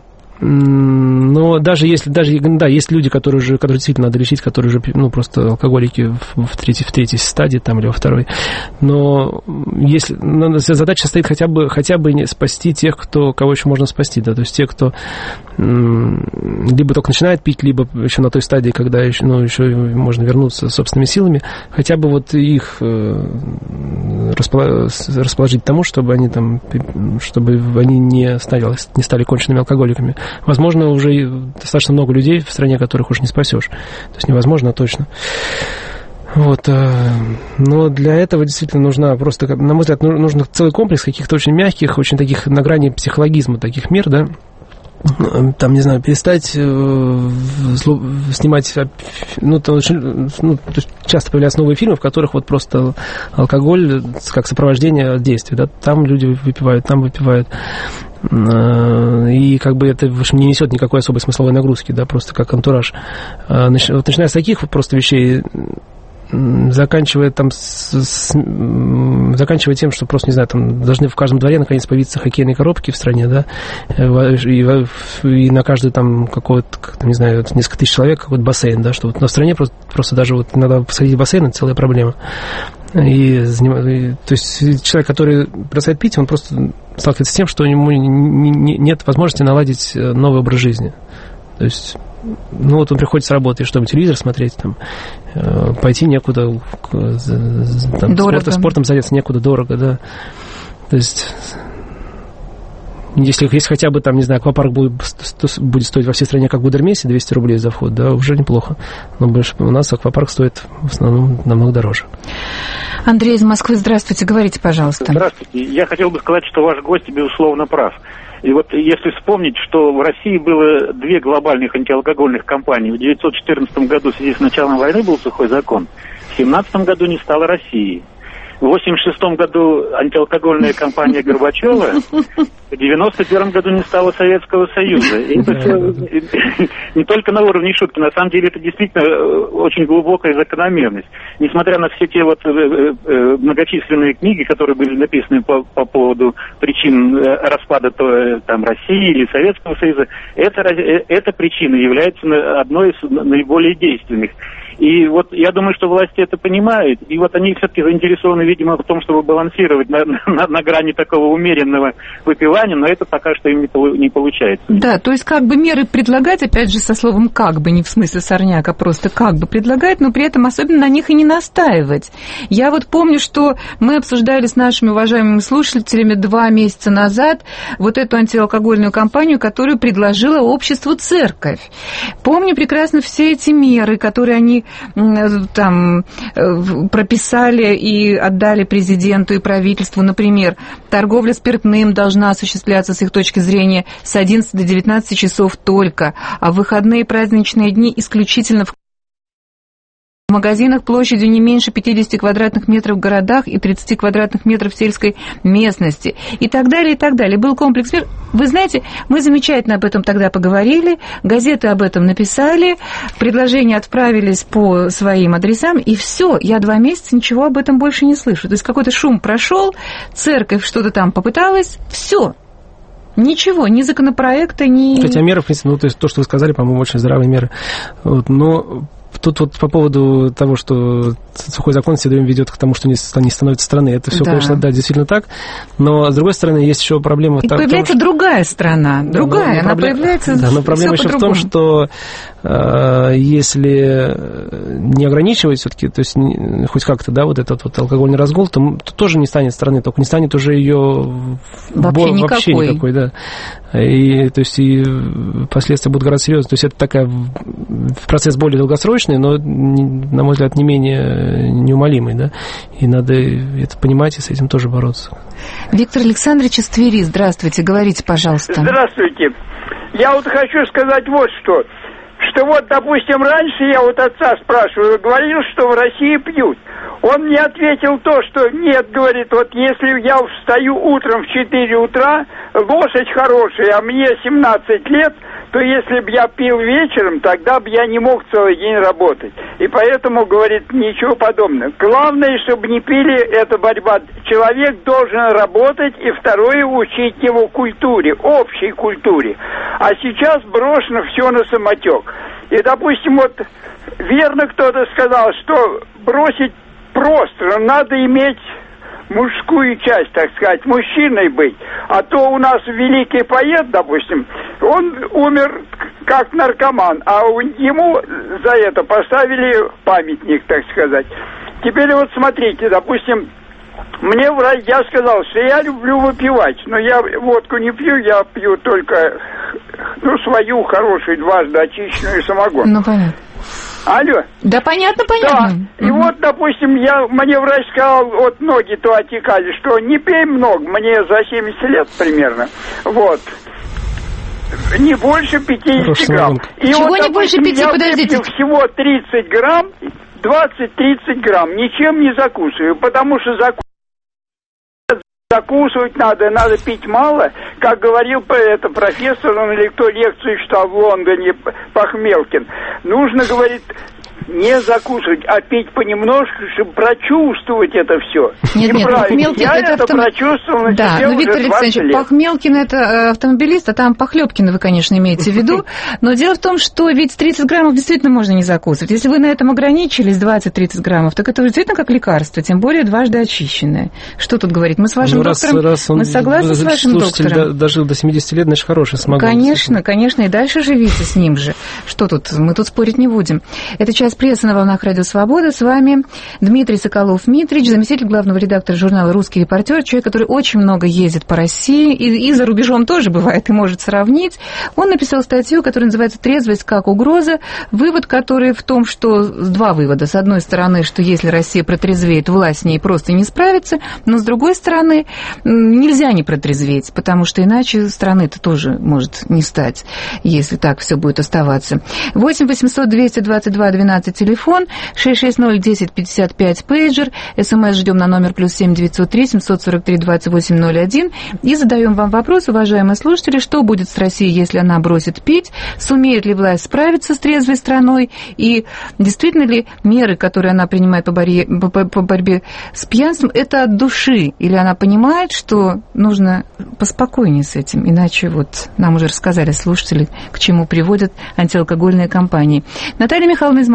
Но даже если, даже, да, есть люди, которые уже, которые действительно надо лечить, которые уже, ну, просто алкоголики в, в, третьей, в третьей стадии там, или во второй. Но если, задача стоит хотя бы, хотя бы не спасти тех, кто, кого еще можно спасти, да, то есть те, кто либо только начинает пить, либо еще на той стадии, когда еще, ну, еще можно вернуться собственными силами, хотя бы вот их расположить к тому, чтобы они там, чтобы они не стали, не стали конченными алкоголиками. Возможно, уже достаточно много людей в стране, которых уж не спасешь. То есть невозможно точно. Вот. Но для этого действительно нужна просто, на мой взгляд, нужен целый комплекс каких-то очень мягких, очень таких на грани психологизма таких мер, да. Там, не знаю, перестать э, снимать, ну, то, ну, то есть часто появляются новые фильмы, в которых вот просто алкоголь как сопровождение действий, да, там люди выпивают, там выпивают, и как бы это, в общем, не несет никакой особой смысловой нагрузки, да, просто как антураж. Вот начиная с таких вот просто вещей, заканчивая там с, с, заканчивая тем, что просто, не знаю, там должны в каждом дворе наконец появиться хоккейные коробки в стране, да, и, и на каждый там какой-то, не знаю, несколько тысяч человек какой-то бассейн, да, что вот на стране просто, просто даже вот надо посадить бассейн, это целая проблема. И, и, то есть человек, который бросает пить, он просто сталкивается с тем, что у него не, не, нет возможности наладить новый образ жизни. То есть, ну вот он приходит с работы, чтобы телевизор смотреть, там, э, пойти некуда, там, спортом, спортом заняться некуда, дорого, да. То есть, если, если хотя бы там, не знаю, аквапарк будет, будет стоить во всей стране, как в Гудермесе, двести рублей за вход, да, уже неплохо. Но больше у нас аквапарк стоит в основном намного дороже. Андрей из Москвы, здравствуйте, говорите, пожалуйста. Здравствуйте. Я хотел бы сказать, что ваш гость, безусловно, прав. И вот если вспомнить, что в России было две глобальных антиалкогольных кампании. В девятьсот четырнадцатом году в связи с началом войны был сухой закон. В семнадцатом году не стало России. В восемьдесят шестом году антиалкогольная кампания Горбачева. В девяносто первом году не стало Советского Союза. И это все не только на уровне шутки. На самом деле это действительно очень глубокая закономерность. Несмотря на все те вот многочисленные книги, которые были написаны по, по поводу причин распада то, там, России или Советского Союза, эта, эта причина является одной из наиболее действенных. И вот я думаю, что власти это понимают, и вот они все-таки заинтересованы, видимо, в том, чтобы балансировать на, на, на грани такого умеренного выпивания россияне, но это пока что им не, не получается. Да, то есть как бы меры предлагать, опять же, со словом «как бы», не в смысле сорняк, а просто «как бы» предлагать, но при этом особенно на них и не настаивать. Я вот помню, что мы обсуждали с нашими уважаемыми слушателями два месяца назад вот эту антиалкогольную кампанию, которую предложила обществу «Церковь». Помню прекрасно все эти меры, которые они там прописали и отдали президенту и правительству. Например, торговля спиртным должна осуществляться с их точки зрения с одиннадцати до девятнадцати часов только, а в выходные и праздничные дни исключительно в В магазинах площадью не меньше пятидесяти квадратных метров в городах и тридцати квадратных метров в сельской местности. И так далее, и так далее. Был комплекс мер. Вы знаете, мы замечательно об этом тогда поговорили, газеты об этом написали, предложения отправились по своим адресам, и все. Я два месяца ничего об этом больше не слышу. То есть какой-то шум прошел, церковь что-то там попыталась, все. Ничего, ни законопроекта, ни... Хотя меры, в принципе, ну, то есть то, что вы сказали, по-моему, очень здравые меры. Вот, но... Тут вот по поводу того, что сухой закон все время ведет к тому, что не становится страны. Это все, да. конечно, да, действительно так. Но, с другой стороны, есть еще проблема... И появляется том, что... другая страна. Другая, да, но, но она проблема... появляется... Да, но проблема еще в том, что э, если не ограничивать все-таки, то есть не, хоть как-то, да, вот этот вот алкогольный разгул, то, то тоже не станет страны, только не станет уже ее вообще, бо... никакой. вообще никакой, да. И, то есть, и последствия будут гораздо серьезные. То есть это такая процесс более долгосрочный, но, на мой взгляд, не менее неумолимый, да, и надо это понимать и с этим тоже бороться. Виктор Александрович из Твери, здравствуйте, говорите, пожалуйста. Здравствуйте. Я вот хочу сказать вот что, что вот, допустим, раньше я вот отца спрашиваю, говорил, что в России пьют. Он мне ответил то, что нет, говорит, вот если я встаю утром в четыре утра, лошадь хорошая, а мне семнадцать лет, то если бы я пил вечером, тогда бы я не мог целый день работать. И поэтому, говорит, ничего подобного. Главное, чтобы не пили, это борьба. Человек должен работать, и второе, учить его культуре, общей культуре. А сейчас брошено все на самотек. И, допустим, вот верно кто-то сказал, что бросить просто, надо иметь мужскую часть, так сказать, мужчиной быть. А то у нас великий поэт, допустим, он умер как наркоман, а ему за это поставили памятник, так сказать. Теперь вот смотрите, допустим, мне врач, я сказал, что я люблю выпивать, но я водку не пью, я пью только, ну, свою хорошую, дважды очищенную самогон. Ну, понятно. Алло. Да, понятно, понятно. Да. И угу. вот, допустим, я, мне врач сказал, вот ноги то отекали, что не пей много, мне за семьдесят лет примерно, вот. Не больше пятидесяти грамм. И Чего вот, не больше пяти, я подождите. всего тридцать грамм, двадцать-тридцать грамм, ничем не закусываю, потому что закусываю. Закусывать надо, надо пить мало. Как говорил это профессор, он или кто лекцию читал в Лондоне, Пахмелкин. Нужно, говорит, не закусывать, а пить понемножку, чтобы прочувствовать это все. Нет, нет, Пахмелкин я это, это автом... прочувствовал на да, себе ну, Виктор Александрович, Пахмелкин это автомобилист, а там Похлебкина вы, конечно, имеете в виду. Но дело в том, что ведь тридцать граммов действительно можно не закусывать. Если вы на этом ограничились, двадцать-тридцать граммов, так это действительно как лекарство, тем более дважды очищенное. Что тут говорить? Мы с вашим ну, доктором, раз, раз он, мы согласны с вашим доктором. Дожил до семидесяти лет, значит, хороший самогон. Конечно, конечно, и дальше живите с ним же. Что тут? Мы тут спорить не будем. Это часть прессы на волнах Радио Свобода. С вами Дмитрий Соколов-Митрич, заместитель главного редактора журнала «Русский репортер», человек, который очень много ездит по России, и, и за рубежом тоже бывает, и может сравнить. Он написал статью, которая называется «Трезвость как угроза». Вывод, который в том, что... Два вывода. С одной стороны, что если Россия протрезвеет, власть с ней просто не справится, но с другой стороны, нельзя не протрезветь, потому что иначе страны-то тоже может не стать, если так все будет оставаться. восемь восемьсот двести двадцать два двенадцать телефон, шесть шесть ноль десять пятьдесят пять пейджер, СМС ждем на номер плюс семь девятьсот три семьсот сорок три двадцать восемь ноль один. И задаем вам вопрос, уважаемые слушатели, что будет с Россией, если она бросит пить, сумеет ли власть справиться с трезвой страной, и действительно ли меры, которые она принимает по борьбе, по, по борьбе с пьянством, это от души, или она понимает, что нужно поспокойнее с этим, иначе вот нам уже рассказали слушатели, к чему приводят антиалкогольные кампании. Наталья Михайловна из Москвы.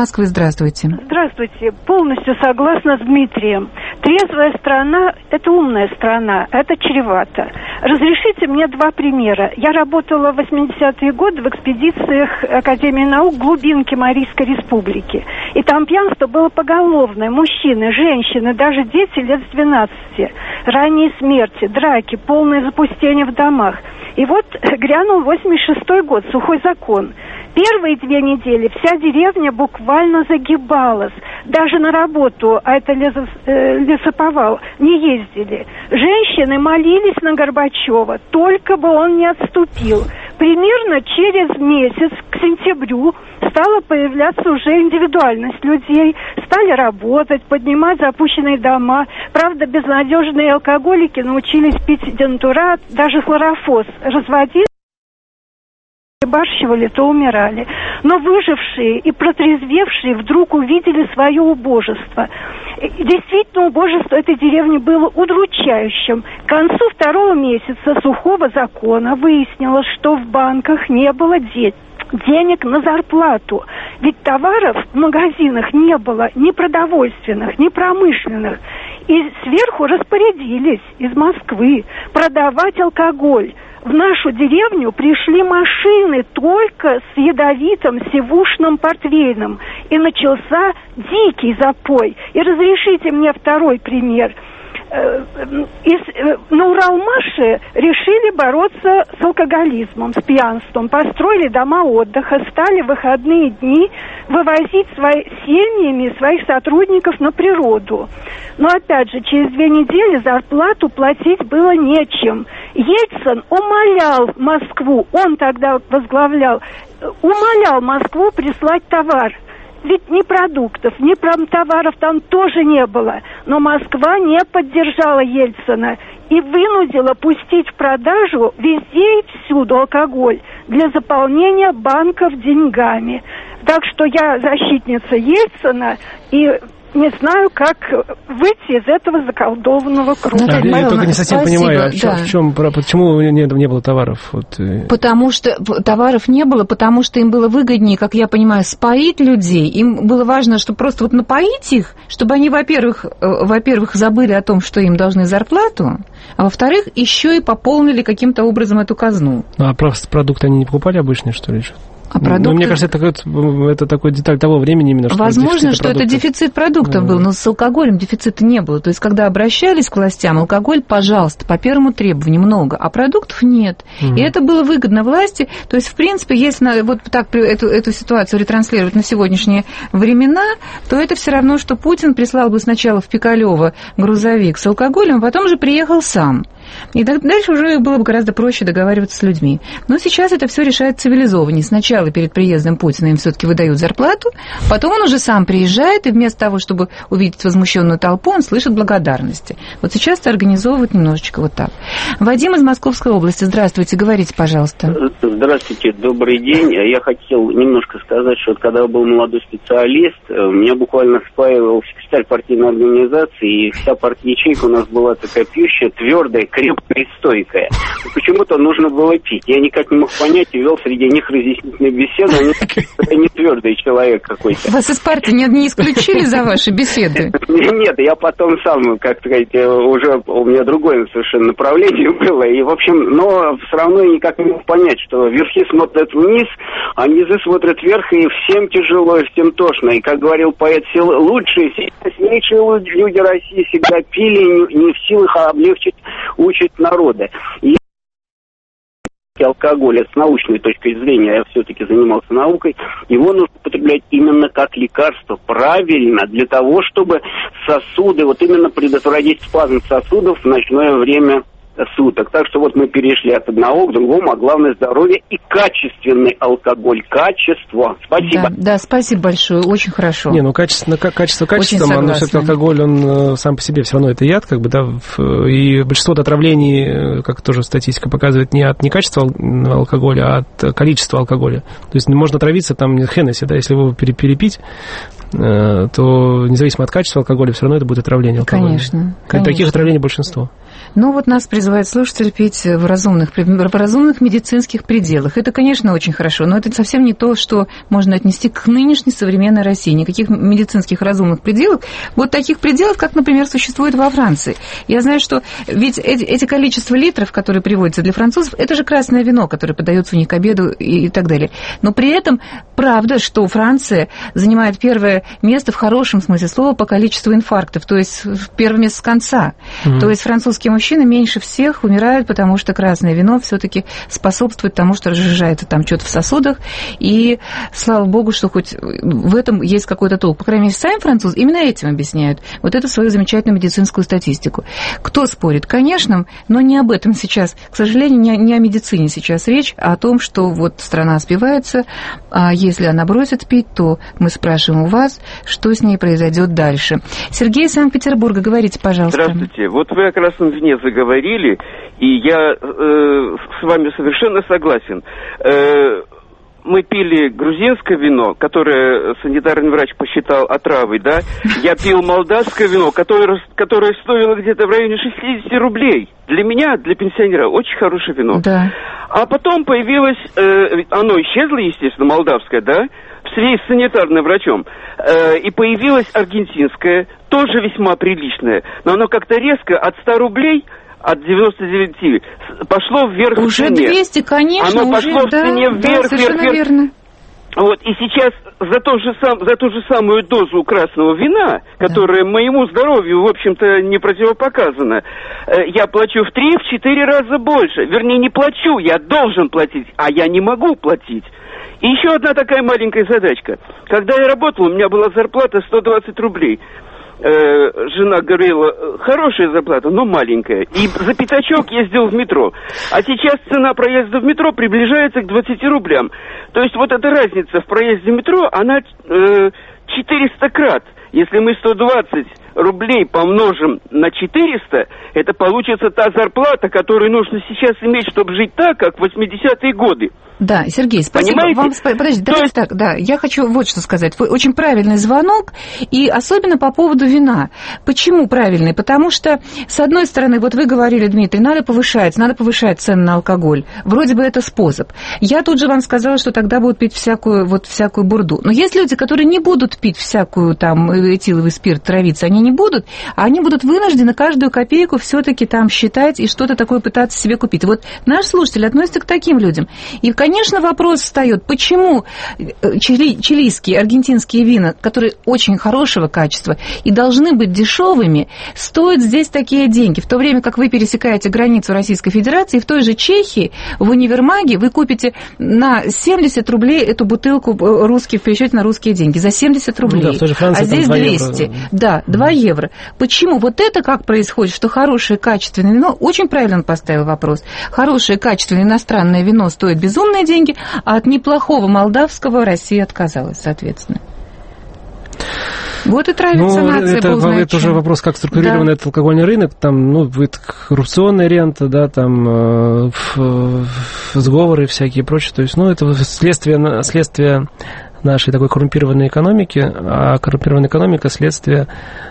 Москвы, здравствуйте. Здравствуйте. Полностью согласна с Дмитрием. Трезвая страна – это умная страна, это чревато. Разрешите мне два примера. Я работала в восьмидесятые годы в экспедициях Академии наук глубинки Марийской Республики. И там пьянство было поголовное. Мужчины, женщины, даже дети лет с двенадцати. Ранние смерти, драки, полное запустение в домах. И вот грянул восемьдесят шестой год, сухой закон. Первые две недели вся деревня буквально загибалась. Даже на работу, а это лесо, э, лесоповал, не ездили. Женщины молились на Горбачева, только бы он не отступил. Примерно через месяц, к сентябрю, стала появляться уже индивидуальность людей. Стали работать, поднимать запущенные дома. Правда, безнадежные алкоголики научились пить дентурат, даже хлорофос разводили. Барщивали, то умирали. Но выжившие и протрезвевшие вдруг увидели свое убожество. Действительно, убожество этой деревни было удручающим. К концу второго месяца сухого закона выяснилось, что в банках не было денег. денег на зарплату. Ведь товаров в магазинах не было, ни продовольственных, ни промышленных. И сверху распорядились из Москвы продавать алкоголь. В нашу деревню пришли машины только с ядовитым сивушным портвейном. И начался дикий запой. И разрешите мне второй пример. На Уралмаше решили бороться с алкоголизмом, с пьянством. Построили дома отдыха, стали в выходные дни вывозить свои, семьями своих сотрудников на природу. Но опять же, через две недели зарплату платить было нечем. Ельцин умолял Москву, он тогда возглавлял, умолял Москву прислать товар. Ведь ни продуктов, ни промтоваров там тоже не было. Но Москва не поддержала Ельцина и вынудила пустить в продажу везде и всюду алкоголь для заполнения банков деньгами. Так что я защитница Ельцина и не знаю, как выйти из этого заколдованного круга. Да, я только не совсем Спасибо, понимаю, а в чем, да. в чем, почему не, не было товаров? Вот. Потому что товаров не было, потому что им было выгоднее, как я понимаю, споить людей. Им было важно, чтобы просто вот напоить их, чтобы они, во-первых, во-первых, забыли о том, что им должны зарплату, а во-вторых, еще и пополнили каким-то образом эту казну. А просто продукты они не покупали обычные, что ли, еще? А продукты... Ну, мне кажется, это, это такой деталь того времени именно, что возможно, что продуктов. Это дефицит продуктов был, но с алкоголем дефицита не было. То есть, когда обращались к властям, алкоголь, пожалуйста, по первому требованию много, а продуктов нет. Mm-hmm. И это было выгодно власти. То есть, в принципе, если вот так эту, эту ситуацию ретранслировать на сегодняшние времена, то это все равно, что Путин прислал бы сначала в Пикалёво грузовик с алкоголем, а потом же приехал сам. И дальше уже было бы гораздо проще договариваться с людьми. Но сейчас это все решает цивилизованнее. Сначала перед приездом Путина им все-таки выдают зарплату, потом он уже сам приезжает, и вместо того, чтобы увидеть возмущенную толпу, он слышит благодарности. Вот сейчас это организовывают немножечко вот так. Вадим из Московской области. Здравствуйте, говорите, пожалуйста. Здравствуйте, добрый день. Я хотел немножко сказать, что когда я был молодой специалист, меня буквально спаивал секретарь партийной организации, и вся партия-ячейка у нас была такая пьющая, твердая, крепкая и стойкая. И почему-то нужно было пить. Я никак не мог понять и вел среди них разъяснительные беседы. Они не твердый человек какой-то. Вас из партии не, не исключили за ваши беседы? Нет, я потом сам, как сказать, уже у меня другое совершенно направление было. И, в общем, но все равно я никак не мог понять, что верхи смотрят вниз, а низы смотрят вверх, и всем тяжело, и всем тошно. И, как говорил поэт, лучшие, сильнейшие люди России всегда пили, не в силах облегчить участь народа. И алкоголь, с научной точки зрения, я все-таки занимался наукой, его нужно употреблять именно как лекарство, правильно, для того, чтобы сосуды, вот именно предотвратить спазм сосудов в ночное время суток. Так что вот мы перешли от одного к другому, а главное здоровье и качественный алкоголь. Качество. Спасибо. Да, да, спасибо большое, очень хорошо. Не, ну качество, качество качеством, но все-таки алкоголь, он сам по себе все равно это яд, как бы, да, и большинство отравлений, как тоже статистика показывает, не от не качества алкоголя, а от количества алкоголя. То есть можно отравиться там Хеннесси, да, если его перепить, то независимо от качества алкоголя, все равно это будет отравление алкоголя. Конечно. Таких отравлений большинство. Но вот нас призывает слушатель пить в разумных, в разумных медицинских пределах. Это, конечно, очень хорошо, но это совсем не то, что можно отнести к нынешней современной России. Никаких медицинских разумных пределов, вот таких пределов, как, например, существует во Франции. Я знаю, что ведь эти, эти количество литров, которые приводятся для французов, это же красное вино, которое подается у них к обеду и, и так далее. Но при этом правда, что Франция занимает первое место в хорошем смысле слова по количеству инфарктов, то есть первое место с конца. Mm-hmm. То есть французские мужчины меньше всех умирают, потому что красное вино все-таки способствует тому, что разжижается там что-то в сосудах, и слава богу, что хоть в этом есть какой-то толк. По крайней мере, сами французы именно этим объясняют вот эту свою замечательную медицинскую статистику. Кто спорит? Конечно, но не об этом сейчас. К сожалению, не, не о медицине сейчас речь, а о том, что вот страна спивается, а если она бросит пить, то мы спрашиваем у вас, что с ней произойдет дальше. Сергей из Санкт-Петербурга, говорите, пожалуйста. Здравствуйте. Вот вы о красном вине заговорили, и я э, с вами совершенно согласен. Э, мы пили грузинское вино, которое санитарный врач посчитал отравой, да? Я пил молдавское вино, которое, которое стоило где-то в районе шестьдесят рублей. Для меня, для пенсионера, очень хорошее вино. Да. А потом появилось, э, оно исчезло, естественно, молдавское, да? В связи с санитарным врачом. Э, и появилось аргентинское, тоже весьма приличное. Но оно как-то резко от ста рублей... От девяноста девяти пошло вверх в цене. Уже двести, конечно. Оно пошло уже, в цене да, вверх, да, вверх, вверх. Верно. Вот, и сейчас за, то же сам, за ту же самую дозу красного вина, которая да. моему здоровью, в общем-то, не противопоказана, я плачу в три-четыре раза больше. Вернее, не плачу, я должен платить, а я не могу платить. И еще одна такая маленькая задачка. Когда я работал, у меня была зарплата сто двадцать рублей. Жена говорила, хорошая зарплата, но маленькая. И за пятачок ездил в метро. А сейчас цена проезда в метро приближается к двадцати рублям. То есть вот эта разница в проезде в метро, она э, четыреста крат. Если мы сто двадцать рублей помножим на четыреста, это получится та зарплата, которую нужно сейчас иметь, чтобы жить так, как в восьмидесятые годы. Да, Сергей, спасибо. Понимаете? Вам, подождите, давайте есть... так, да, я хочу вот что сказать. Вы очень правильный звонок, и особенно по поводу вина. Почему правильный? Потому что, с одной стороны, вот вы говорили, Дмитрий, надо повышать, надо повышать цены на алкоголь. Вроде бы это способ. Я тут же вам сказала, что тогда будут пить всякую, вот, всякую бурду. Но есть люди, которые не будут пить всякую там этиловый спирт, травиться, они не будут, а они будут вынуждены каждую копейку все-таки там считать и что-то такое пытаться себе купить. Вот наш слушатель относится к таким людям. И, конечно, вопрос встает, почему чили, чилийские, аргентинские вина, которые очень хорошего качества и должны быть дешевыми, стоят здесь такие деньги, в то время как вы пересекаете границу Российской Федерации, в той же Чехии, в универмаге вы купите на семьдесят рублей эту бутылку русских, в пересчете на русские деньги, за семьдесят рублей. Ну да, в той же Франции, а здесь двести. Евро. Да, два евро. Почему? Вот это как происходит, что хорошее качественное вино, очень правильно он поставил вопрос, хорошее качественное иностранное вино стоит безумные деньги, а от неплохого молдавского Россия отказалась, соответственно. Вот и травится ну, нация, это, бог знает это уже вопрос, как структурирован да. этот алкогольный рынок, там, ну, коррупционная рента, да, там, э, сговоры всякие и прочее, то есть, ну, это следствие, следствие нашей такой коррумпированной экономики, а коррумпированная экономика – следствие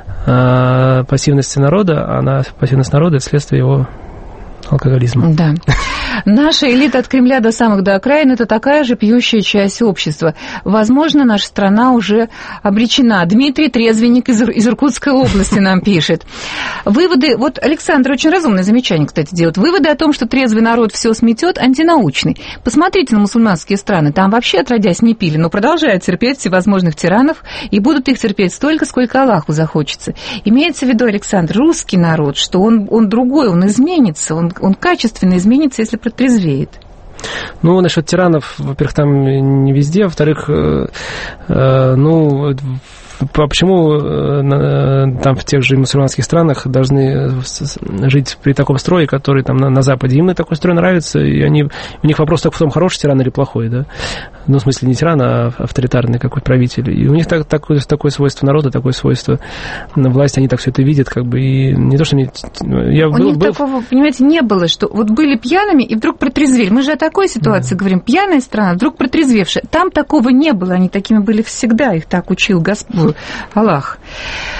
э, пассивности народа, а на пассивность народа – это следствие его алкоголизма. Да. Наша элита от Кремля до самых до окраин – это такая же пьющая часть общества. Возможно, наша страна уже обречена. Дмитрий Трезвенник из, из Иркутской области нам пишет. Выводы, вот Александр очень разумное замечание, кстати, делает. Выводы о том, что трезвый народ все сметет, антинаучный. Посмотрите на мусульманские страны. Там вообще, отродясь, не пили, но продолжают терпеть всевозможных тиранов, и будут их терпеть столько, сколько Аллаху захочется. Имеется в виду, Александр, русский народ, что он, он другой, он изменится, он, он качественно изменится, если протрезвеет. Ну, насчет тиранов, во-первых, там не везде, во-вторых, э, э, ну, почему э, там в тех же мусульманских странах должны жить при таком строе, который там на, на Западе, им такой строй нравится, и они, у них вопрос только в том, хороший тиран или плохой, да? Ну, в смысле, не тиран, а авторитарный какой-то правитель. И у них так, такое, такое свойство народа, такое свойство власти, они так все это видят, как бы, и не то, что они... Я у был, них был... такого, понимаете, не было, что вот были пьяными и вдруг протрезвели. Мы же о такой ситуации да. говорим. Пьяная страна, вдруг протрезвевшая. Там такого не было, они такими были всегда, их так учил Господь, Аллах.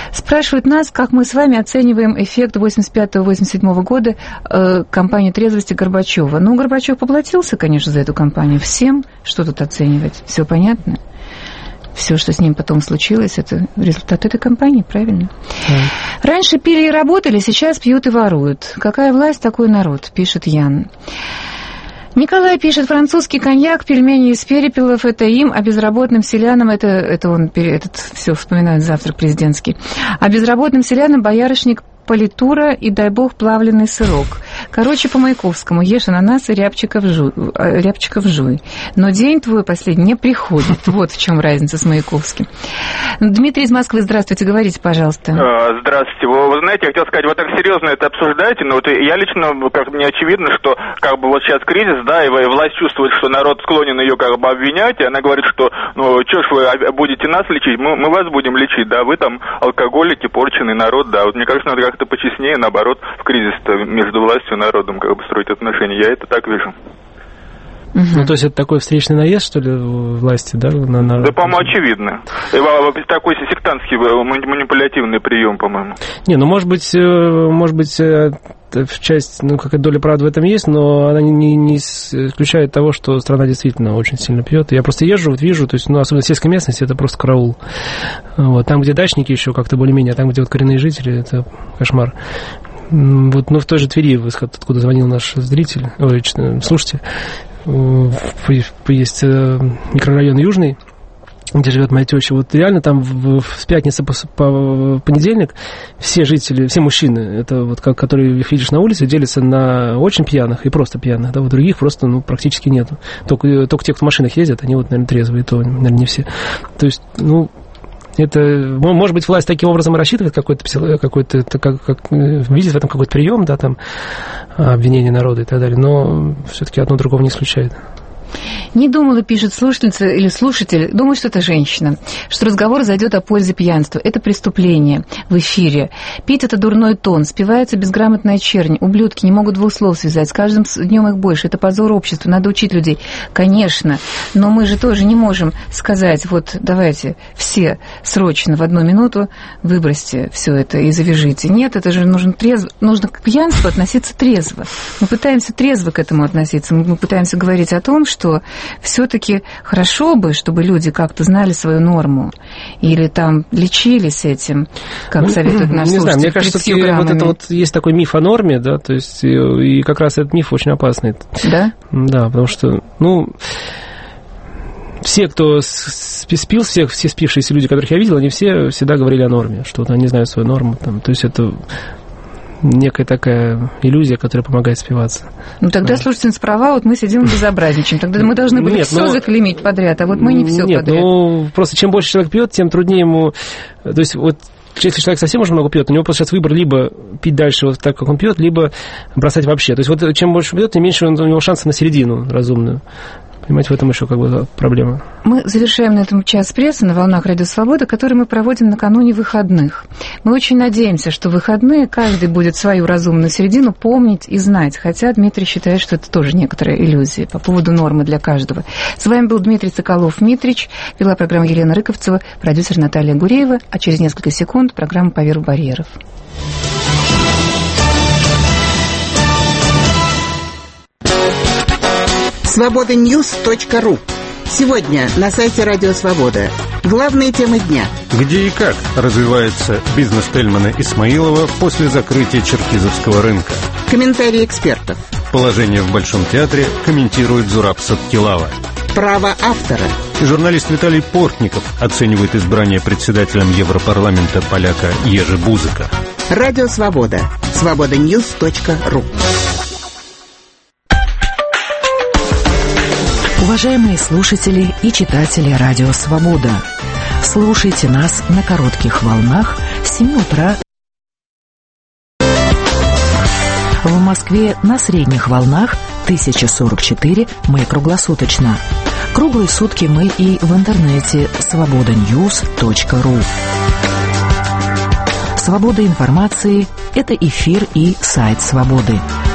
Спрашивают нас, как мы с вами оцениваем эффект восемьдесят пятого — восемьдесят седьмого года э, кампании трезвости Горбачева. Ну, Горбачев поплатился, конечно, за эту кампанию. Всем, что тут оценивать? Все понятно? Все, что с ним потом случилось, это результат этой кампании, правильно? Mm. Раньше пили и работали, сейчас пьют и воруют. Какая власть, такой народ, пишет Ян. Николай пишет, французский коньяк, пельмени из перепелов, это им, а безработным селянам, это, это он, этот, все вспоминает завтрак президентский, а безработным селянам боярышник, политура и, дай бог, плавленый сырок. Короче, по Маяковскому, ешь ананас и рябчиков жуй, рябчиков жуй. Но день твой последний не приходит. Вот в чем разница с Маяковским. Дмитрий из Москвы, здравствуйте, говорите, пожалуйста. Здравствуйте. Вы, вы знаете, я хотел сказать, вы так серьезно это обсуждаете, но вот я лично, как мне очевидно, что как бы вот сейчас кризис, да, и власть чувствует, что народ склонен ее как бы обвинять, и она говорит, что, ну, что ж вы будете нас лечить, мы, мы вас будем лечить, да, вы там алкоголики, порченый народ, да, вот мне кажется, надо как-то почестнее, наоборот, в кризис-то между властью и народом как бы строить отношения. Я это так вижу. Угу. Ну, то есть это такой встречный наезд, что ли, власти, да? На, на... Да, по-моему, очевидно. Такой сектантский манипулятивный прием, по-моему. Не, ну, может быть, может быть, в часть, ну, какая доля правды в этом есть, но она не, не, не исключает того, что страна действительно очень сильно пьет. Я просто езжу, вот вижу, то есть, ну, особенно в сельской местности, это просто караул. Вот, там, где дачники еще как-то более-менее, а там, где вот коренные жители, это кошмар. Вот, ну, в той же Твери, откуда звонил наш зритель, ой, слушайте, есть микрорайон Южный, где живет моя теща. Вот реально там в, в пятницу по, по понедельник все жители, все мужчины, это вот как, которые их видишь на улице, делятся на очень пьяных и просто пьяных. Да, вот других просто, ну, практически нету. Только, только те, кто в машинах ездят, они вот, наверное, трезвые, то, наверное, не все. То есть, ну, это, может быть, власть таким образом и рассчитывает какой-то, какой-то как, как, видит в этом какой-то прием, да, там, обвинение народа и так далее, но все-таки одно другого не исключает. Не думала, пишет слушательница или слушатель, думаю, что это женщина, что разговор зайдет о пользе пьянства. Это преступление в эфире. Пить — это дурной тон, спивается безграмотная чернь. Ублюдки не могут двух слов связать, с каждым днем их больше. Это позор обществу, надо учить людей. Конечно, но мы же тоже не можем сказать, вот давайте все срочно в одну минуту выбросьте все это и завяжите. Нет, это же нужно трезво, нужно к пьянству относиться трезво. Мы пытаемся трезво к этому относиться, мы пытаемся говорить о том, что что все-таки хорошо бы, чтобы люди как-то знали свою норму или там лечились этим, как ну, советует наш слушатель. Не знаю, мне кажется, что вот это вот есть такой миф о норме, да, то есть и как раз этот миф очень опасный. Да? Да, потому что, ну, все, кто спил, все, все спившиеся люди, которых я видел, они все всегда говорили о норме, что вот они знают свою норму, там, то есть это некая такая иллюзия, которая помогает спиваться. Ну, тогда, слушательница права, вот мы сидим и безобразничаем. Тогда мы должны были Нет, все но... заклеймить подряд, а вот мы не все Нет, подряд. Ну, просто чем больше человек пьет, тем труднее ему... То есть, вот, если человек совсем уже много пьет, у него просто сейчас выбор либо пить дальше вот так, как он пьет, либо бросать вообще. То есть, вот, чем больше пьет, тем меньше у него шансов на середину разумную. Понимаете, в этом еще как бы проблема. Мы завершаем на этом час прессы на волнах Радио Свобода, который мы проводим накануне выходных. Мы очень надеемся, что в выходные каждый будет свою разумную середину помнить и знать. Хотя Дмитрий считает, что это тоже некоторая иллюзия по поводу нормы для каждого. С вами был Дмитрий Соколов-Митрич, вела программу Елена Рыковцева, продюсер Наталья Гуреева, а через несколько секунд программа «Поверх барьеров». свобода ньюс точка ру. Сегодня на сайте Радио Свобода. Главные темы дня. Где и как развивается бизнес Тельмана Исмаилова после закрытия Черкизовского рынка. Комментарии экспертов. Положение в Большом театре комментирует Зураб Саттилава. Право автора. Журналист Виталий Портников оценивает избрание председателем Европарламента поляка Ежи Бузыка. Радио Свобода. свобода ньюс точка ру. Уважаемые слушатели и читатели Радио Свобода, слушайте нас на коротких волнах с семи утра в Москве на средних волнах тысяча сорок четыре мы круглосуточно. Круглые сутки мы и в интернете свобода ньюс точка ру. Свобода информации – это эфир и сайт Свободы.